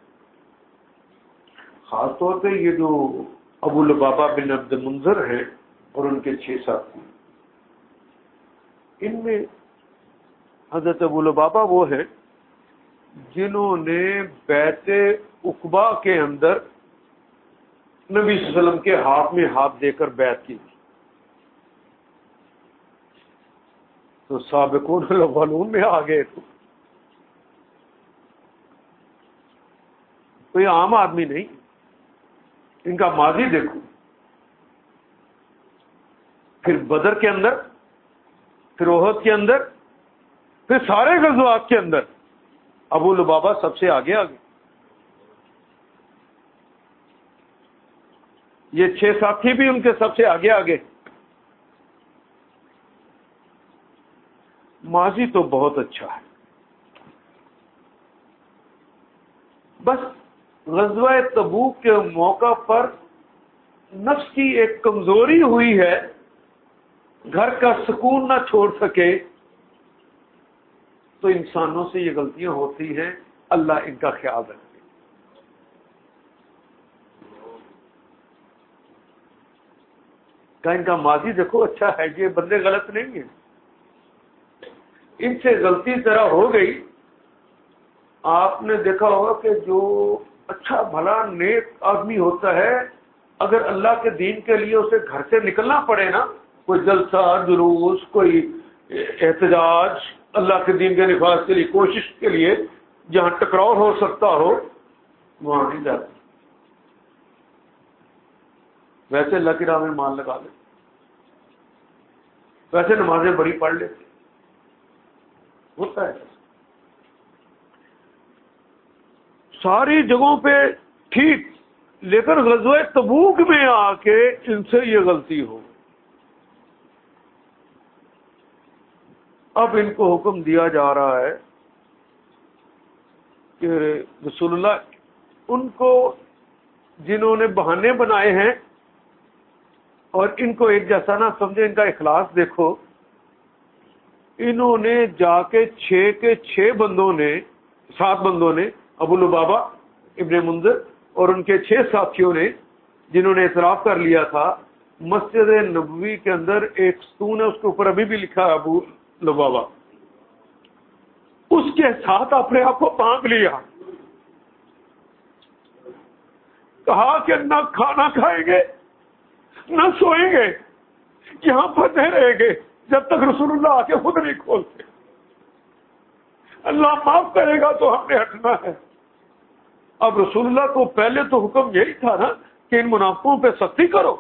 خاص طور پہ یہ جو ابو لبابہ بن عبد المنذر ہیں اور ان کے چھ ساتھی، ان میں حضرت ابو لبابہ وہ ہیں جنہوں نے بیعت عقبہ کے اندر نبی صلی اللہ علیہ وسلم کے ہاتھ میں ہاتھ دے کر بیعت کی تھی، تو سابقون الاولون میں آ گئے، تو کوئی عام آدمی نہیں۔ ان کا ماضی دیکھو، پھر بدر کے اندر، پھر احد کے اندر، پھر سارے غزوات کے اندر ابو لبابہ سب سے آگے آگے۔ یہ چھ ساتھی بھی ان کے سب سے آگے آگے۔ ماضی تو بہت اچھا ہے، بس غزوہ تبوک کے موقع پر نفس کی ایک کمزوری ہوئی ہے، گھر کا سکون نہ چھوڑ سکے، تو انسانوں سے یہ غلطیاں ہوتی ہیں، اللہ ان کا خیال رکھے۔ کہ ان کا ماضی دیکھو اچھا ہے، یہ بندے غلط نہیں ہیں، ان سے غلطی طرح ہو گئی۔ آپ نے دیکھا ہوگا کہ جو اچھا بھلا نیک آدمی ہوتا ہے، اگر اللہ کے دین کے لیے اسے گھر سے نکلنا پڑے نا، کوئی جلسہ جلوس، کوئی احتجاج، اللہ کے دین کے نفاذ کے لیے کوشش کے لیے جہاں ٹکراؤ ہو سکتا ہو وہاں نہیں جاتا، ویسے اللہ کی راہ میں مال لگا لے، ویسے نمازیں بڑی پڑھ لیتے، ہوتا ہے ساری جگہوں پہ ٹھیک، لیکن غزوہ تبوک میں آ کے ان سے یہ غلطی ہو۔ اب ان کو حکم دیا جا رہا ہے کہ رسول اللہ ان کو جنہوں نے بہانے بنائے ہیں اور ان کو ایک جیسا نہ سمجھے، ان کا اخلاص دیکھو، انہوں نے جا کے چھ کے چھ بندوں نے سات بندوں نے ابو لبابہ ابن منذر اور ان کے چھ ساتھیوں نے جنہوں نے اعتراف کر لیا تھا، مسجد نبوی کے اندر ایک ستون ہے، اس کے اوپر ابھی بھی لکھا ہے ابو لبابہ، اس کے ساتھ اپنے آپ کو باندھ لیا، کہا کہ نہ کھانا کھائیں گے نہ سوئیں گے، یہاں پھنسے رہیں گے جب تک رسول اللہ آ کے خود نہیں کھولتے، اللہ معاف کرے گا تو ہم نے ہٹنا ہے۔ اب رسول اللہ کو پہلے تو حکم یہی تھا نا کہ ان منافقوں پہ سختی کرو،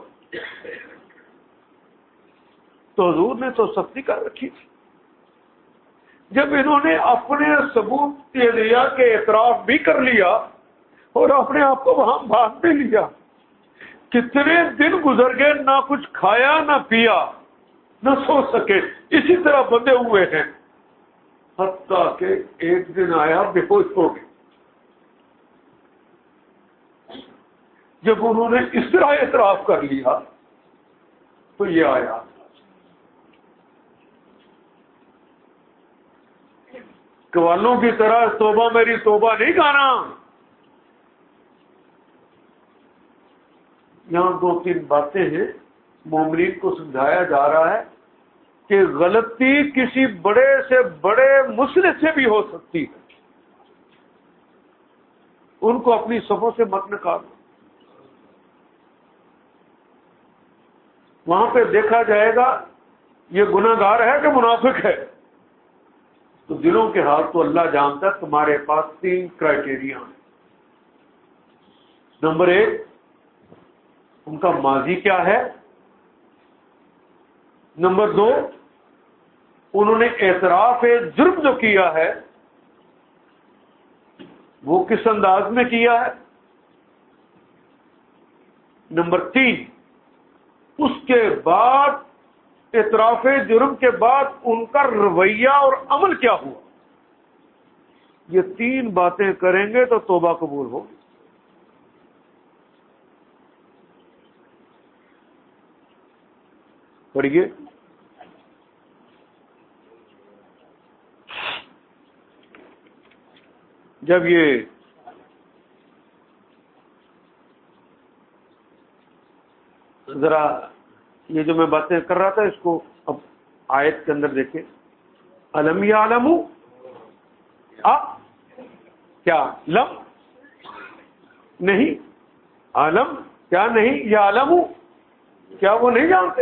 تو حضور نے تو سختی کر رکھی تھی۔ جب انہوں نے اپنے ثبوت دیا کہ اعتراف بھی کر لیا اور اپنے آپ کو وہاں باندھ بھی لیا، کتنے دن گزر گئے، نہ کچھ کھایا نہ پیا نہ سو سکے، اسی طرح بندے ہوئے ہیں، حتیٰ کہ ایک دن آیا بے ہوش ہو گئے۔ جب انہوں نے اس طرح اعتراف کر لیا تو یہ آیا، قوالوں کی طرح توبہ میری توبہ نہیں گانا۔ یہاں دو تین باتیں ہیں، مومنین کو سمجھایا جا رہا ہے کہ غلطی کسی بڑے سے بڑے مسلح سے بھی ہو سکتی ہے، ان کو اپنی صفوں سے مت نکالو۔ وہاں پہ دیکھا جائے گا یہ گناہ گار ہے کہ منافق ہے، تو دلوں کے حال تو اللہ جانتا ہے۔ تمہارے پاس تین کرائٹیریا ہیں۔ نمبر ایک، ان کا ماضی کیا ہے۔ نمبر دو، انہوں نے اعتراف جرم جو کیا ہے وہ کس انداز میں کیا ہے۔ نمبر تین، اس کے بعد اعتراف جرم کے بعد ان کا رویہ اور عمل کیا ہوا۔ یہ تین باتیں کریں گے تو توبہ قبول ہوگی۔ پڑھیے، جب یہ ذرا یہ جو میں باتیں کر رہا تھا اس کو اب آیت کے اندر دیکھیں، الم یعلم، آ کیا لم نہیں، عالم کیا نہیں، یعلم کیا وہ نہیں جانتے،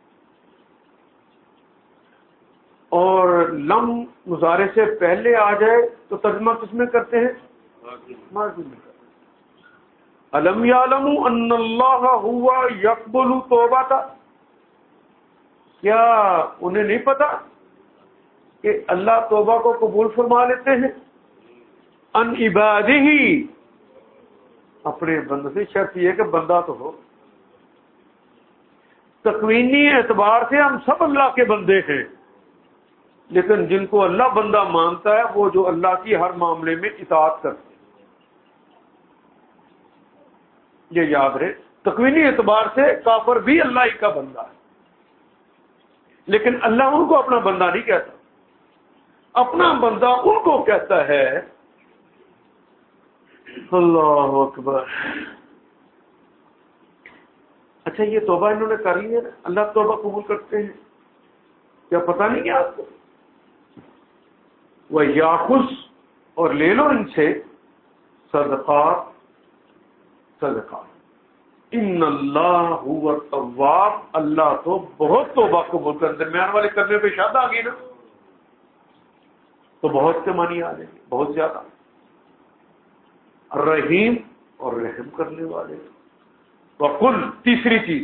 اور لم مضارع سے پہلے آ جائے تو ترجمہ کس میں کرتے ہیں، ماضی میں کرتے ہیں۔ الم یعلم ان اللہ ہوا یقبل توبۃ، کیا انہیں نہیں پتا کہ اللہ توبہ کو قبول فرما لیتے ہیں، ان عبادہ، اپنے بندے سے، شرط یہ کہ بندہ تو ہو۔ تکوینی اعتبار سے ہم سب اللہ کے بندے ہیں، لیکن جن کو اللہ بندہ مانتا ہے وہ جو اللہ کی ہر معاملے میں اطاعت کرتے ہیں، یہ یاد رہے۔ تکوینی اعتبار سے کافر بھی اللہ ہی کا بندہ ہے، لیکن اللہ ان کو اپنا بندہ نہیں کہتا، اپنا بندہ ان کو کہتا ہے۔ اللہ اکبر۔ اچھا، یہ توبہ انہوں نے کر لی ہے نا، اللہ توبہ قبول کرتے ہیں، کیا پتہ نہیں کیا آپ کو؟ وَيَأْخُذْ، اور لے لو ان سے، صدقات، صدقات۔ ان اللہ هو التواب، اللہ تو بہت توبہ قبول کر، درمیان والے کرنے پہ شاد آ گئی نا، تو بہت کے معنی آ جائیں گے، بہت زیادہ۔ رحیم، اور رحم کرنے والے۔ وقل، تیسری چیز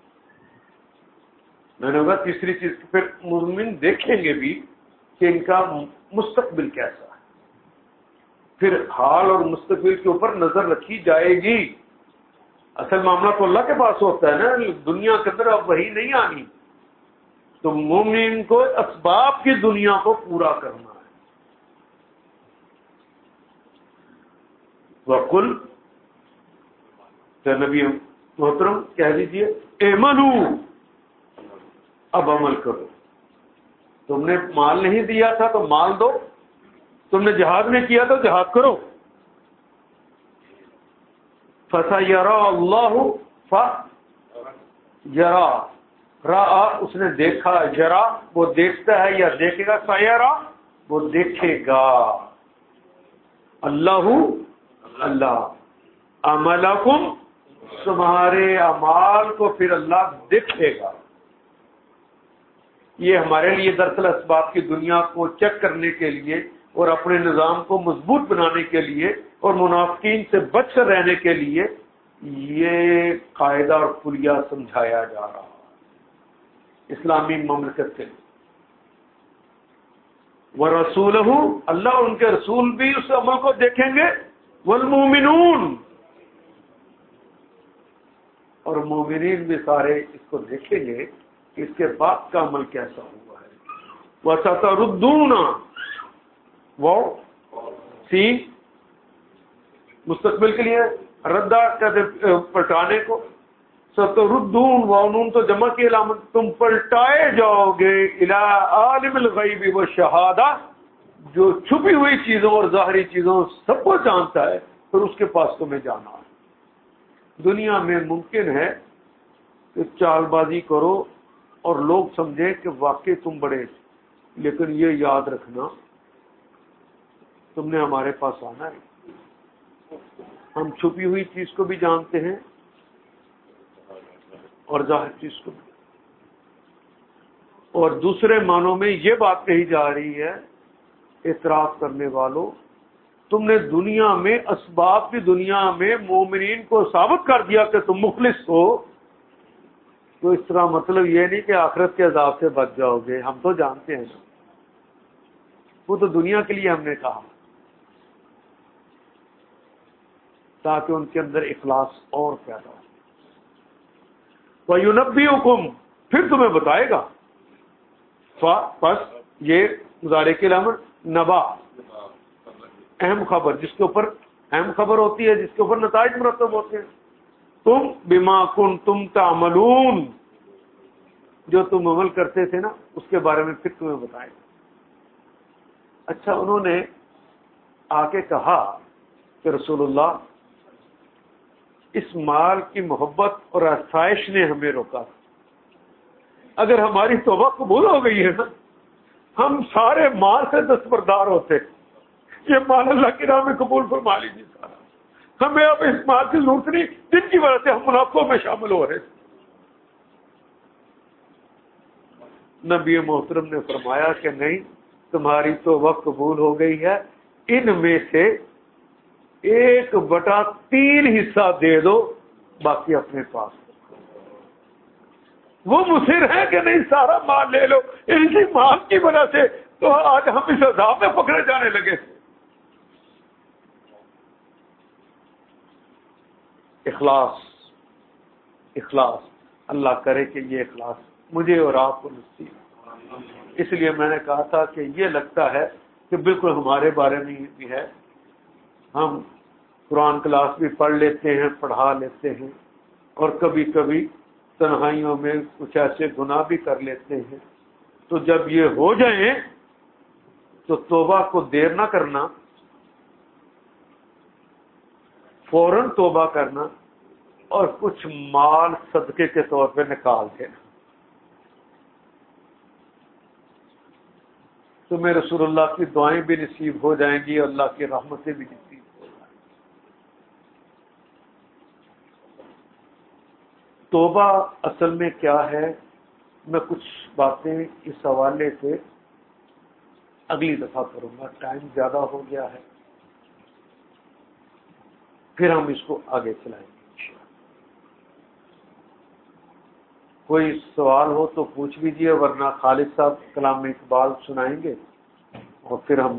میں نے کہا، تیسری چیز پھر مومن دیکھیں گے بھی کہ ان کا مستقبل کیسا ہے، پھر حال اور مستقبل کے اوپر نظر رکھی جائے گی۔ اصل معاملہ تو اللہ کے پاس ہوتا ہے نا، دنیا کے اندر اب وہی نہیں آنی، تو مومن کو اسباب کی دنیا کو پورا کرنا ہے۔ وقل، تو نبی محترم کہہ دیجئے اعملو، اب عمل کرو. تم نے مال نہیں دیا تھا تو مال دو، تم نے جہاد نہیں کیا تو جہاد کرو. فَسَيَرَى اللَّهُ فَيَرَى، رَأَى اس نے دیکھا، جرا وہ دیکھتا ہے یا دیکھے گا، سَيَرَى وہ دیکھے گا. اللہ اللہ عملکم تمہارے اعمال کو پھر اللہ دیکھے گا. یہ ہمارے لیے دراصل اسباب کی دنیا کو چیک کرنے کے لیے اور اپنے نظام کو مضبوط بنانے کے لیے اور منافقین سے بچ کر رہنے کے لیے یہ قاعدہ اور کلیہ سمجھایا جا رہا ہے اسلامی مملکت کے لیے. وَرَسُولَهُ اللہ اور ان کے رسول بھی اس عمل کو دیکھیں گے، وَالْمُؤْمِنُونَ اور مومنین بھی سارے اس کو دیکھیں گے کہ اس کے بعد کا عمل کیسا ہوا ہے. وَسَتَرُدُّونَ وہ سین مستقبل کے لیے ردہ کہتے پلٹانے کو، ستردون وانون تو جمع کی علامت، تم پلٹائے جاؤ گے الی عالم الغیب والشہادہ، جو چھپی ہوئی چیزوں اور ظاہری چیزوں سب کو جانتا ہے، پھر اس کے پاس تمہیں جانا ہے. دنیا میں ممکن ہے کہ چال بازی کرو اور لوگ سمجھیں کہ واقعی تم بڑے، لیکن یہ یاد رکھنا تم نے ہمارے پاس آنا ہے. ہم چھپی ہوئی چیز کو بھی جانتے ہیں اور ظاہر چیز کو بھی. اور دوسرے معنوں میں یہ بات کہی جا رہی ہے اعتراف کرنے والوں، تم نے دنیا میں اسباب کی دنیا میں مومنین کو ثابت کر دیا کہ تم مخلص ہو، تو اس طرح مطلب یہ نہیں کہ آخرت کے عذاب سے بچ جاؤ گے. ہم تو جانتے ہیں، وہ تو دنیا کے لیے ہم نے کہا تاکہ ان کے اندر اخلاص اور پیدا ہو. وَيُنَبِّئُكُمْ پھر تمہیں بتائے گا. پس یہ مضارع کے علامت نبا، اہم خبر، جس کے اوپر اہم خبر ہوتی ہے، جس کے اوپر نتائج مرتب ہوتے ہیں. تم بما کنتم تعملون جو تم عمل کرتے تھے نا اس کے بارے میں پھر تمہیں بتائے گا. اچھا انہوں نے آ کے کہا کہ رسول اللہ اس مال کی محبت اور آسائش نے ہمیں روکا. اگر ہماری توبہ قبول ہو گئی ہے نا، ہم سارے مال سے دستبردار ہوتے. یہ مال اللہ کی راہ میں قبول فرما لیجیے سارا، ہمیں اب اس مال کی ضرورت نہیں جن کی وجہ سے ہم منافقوں میں شامل ہو رہے. نبی محترم نے فرمایا کہ نہیں، تمہاری توبہ قبول ہو گئی ہے، ان میں سے ایک بٹا تین حصہ دے دو، باقی اپنے پاس. وہ مصر ہے کہ نہیں سارا مال لے لو، اسی مال کی وجہ سے تو آج ہم اس عذاب میں پکڑے جانے لگے. اخلاص اخلاص اللہ کرے کہ یہ اخلاص مجھے اور آپ کو نصیب. اس لیے میں نے کہا تھا کہ یہ لگتا ہے کہ بالکل ہمارے بارے میں بھی ہے. ہم قرآن کلاس بھی پڑھ لیتے ہیں، پڑھا لیتے ہیں، اور کبھی کبھی تنہائیوں میں کچھ ایسے گناہ بھی کر لیتے ہیں. تو جب یہ ہو جائیں تو توبہ کو دیر نہ کرنا، فوراً توبہ کرنا اور کچھ مال صدقے کے طور پہ نکال دینا. تمہیں رسول اللہ کی دعائیں بھی نصیب ہو جائیں گی، اللہ کی رحمتیں بھی نصیب ہو جائیں گی. توبہ اصل میں کیا ہے، میں کچھ باتیں اس حوالے سے اگلی دفعہ کروں گا، ٹائم زیادہ ہو گیا ہے، پھر ہم اس کو آگے چلائیں گے. کوئی سوال ہو تو پوچھ لیجیے، ورنہ خالد صاحب کلام اقبال سنائیں گے اور پھر ہم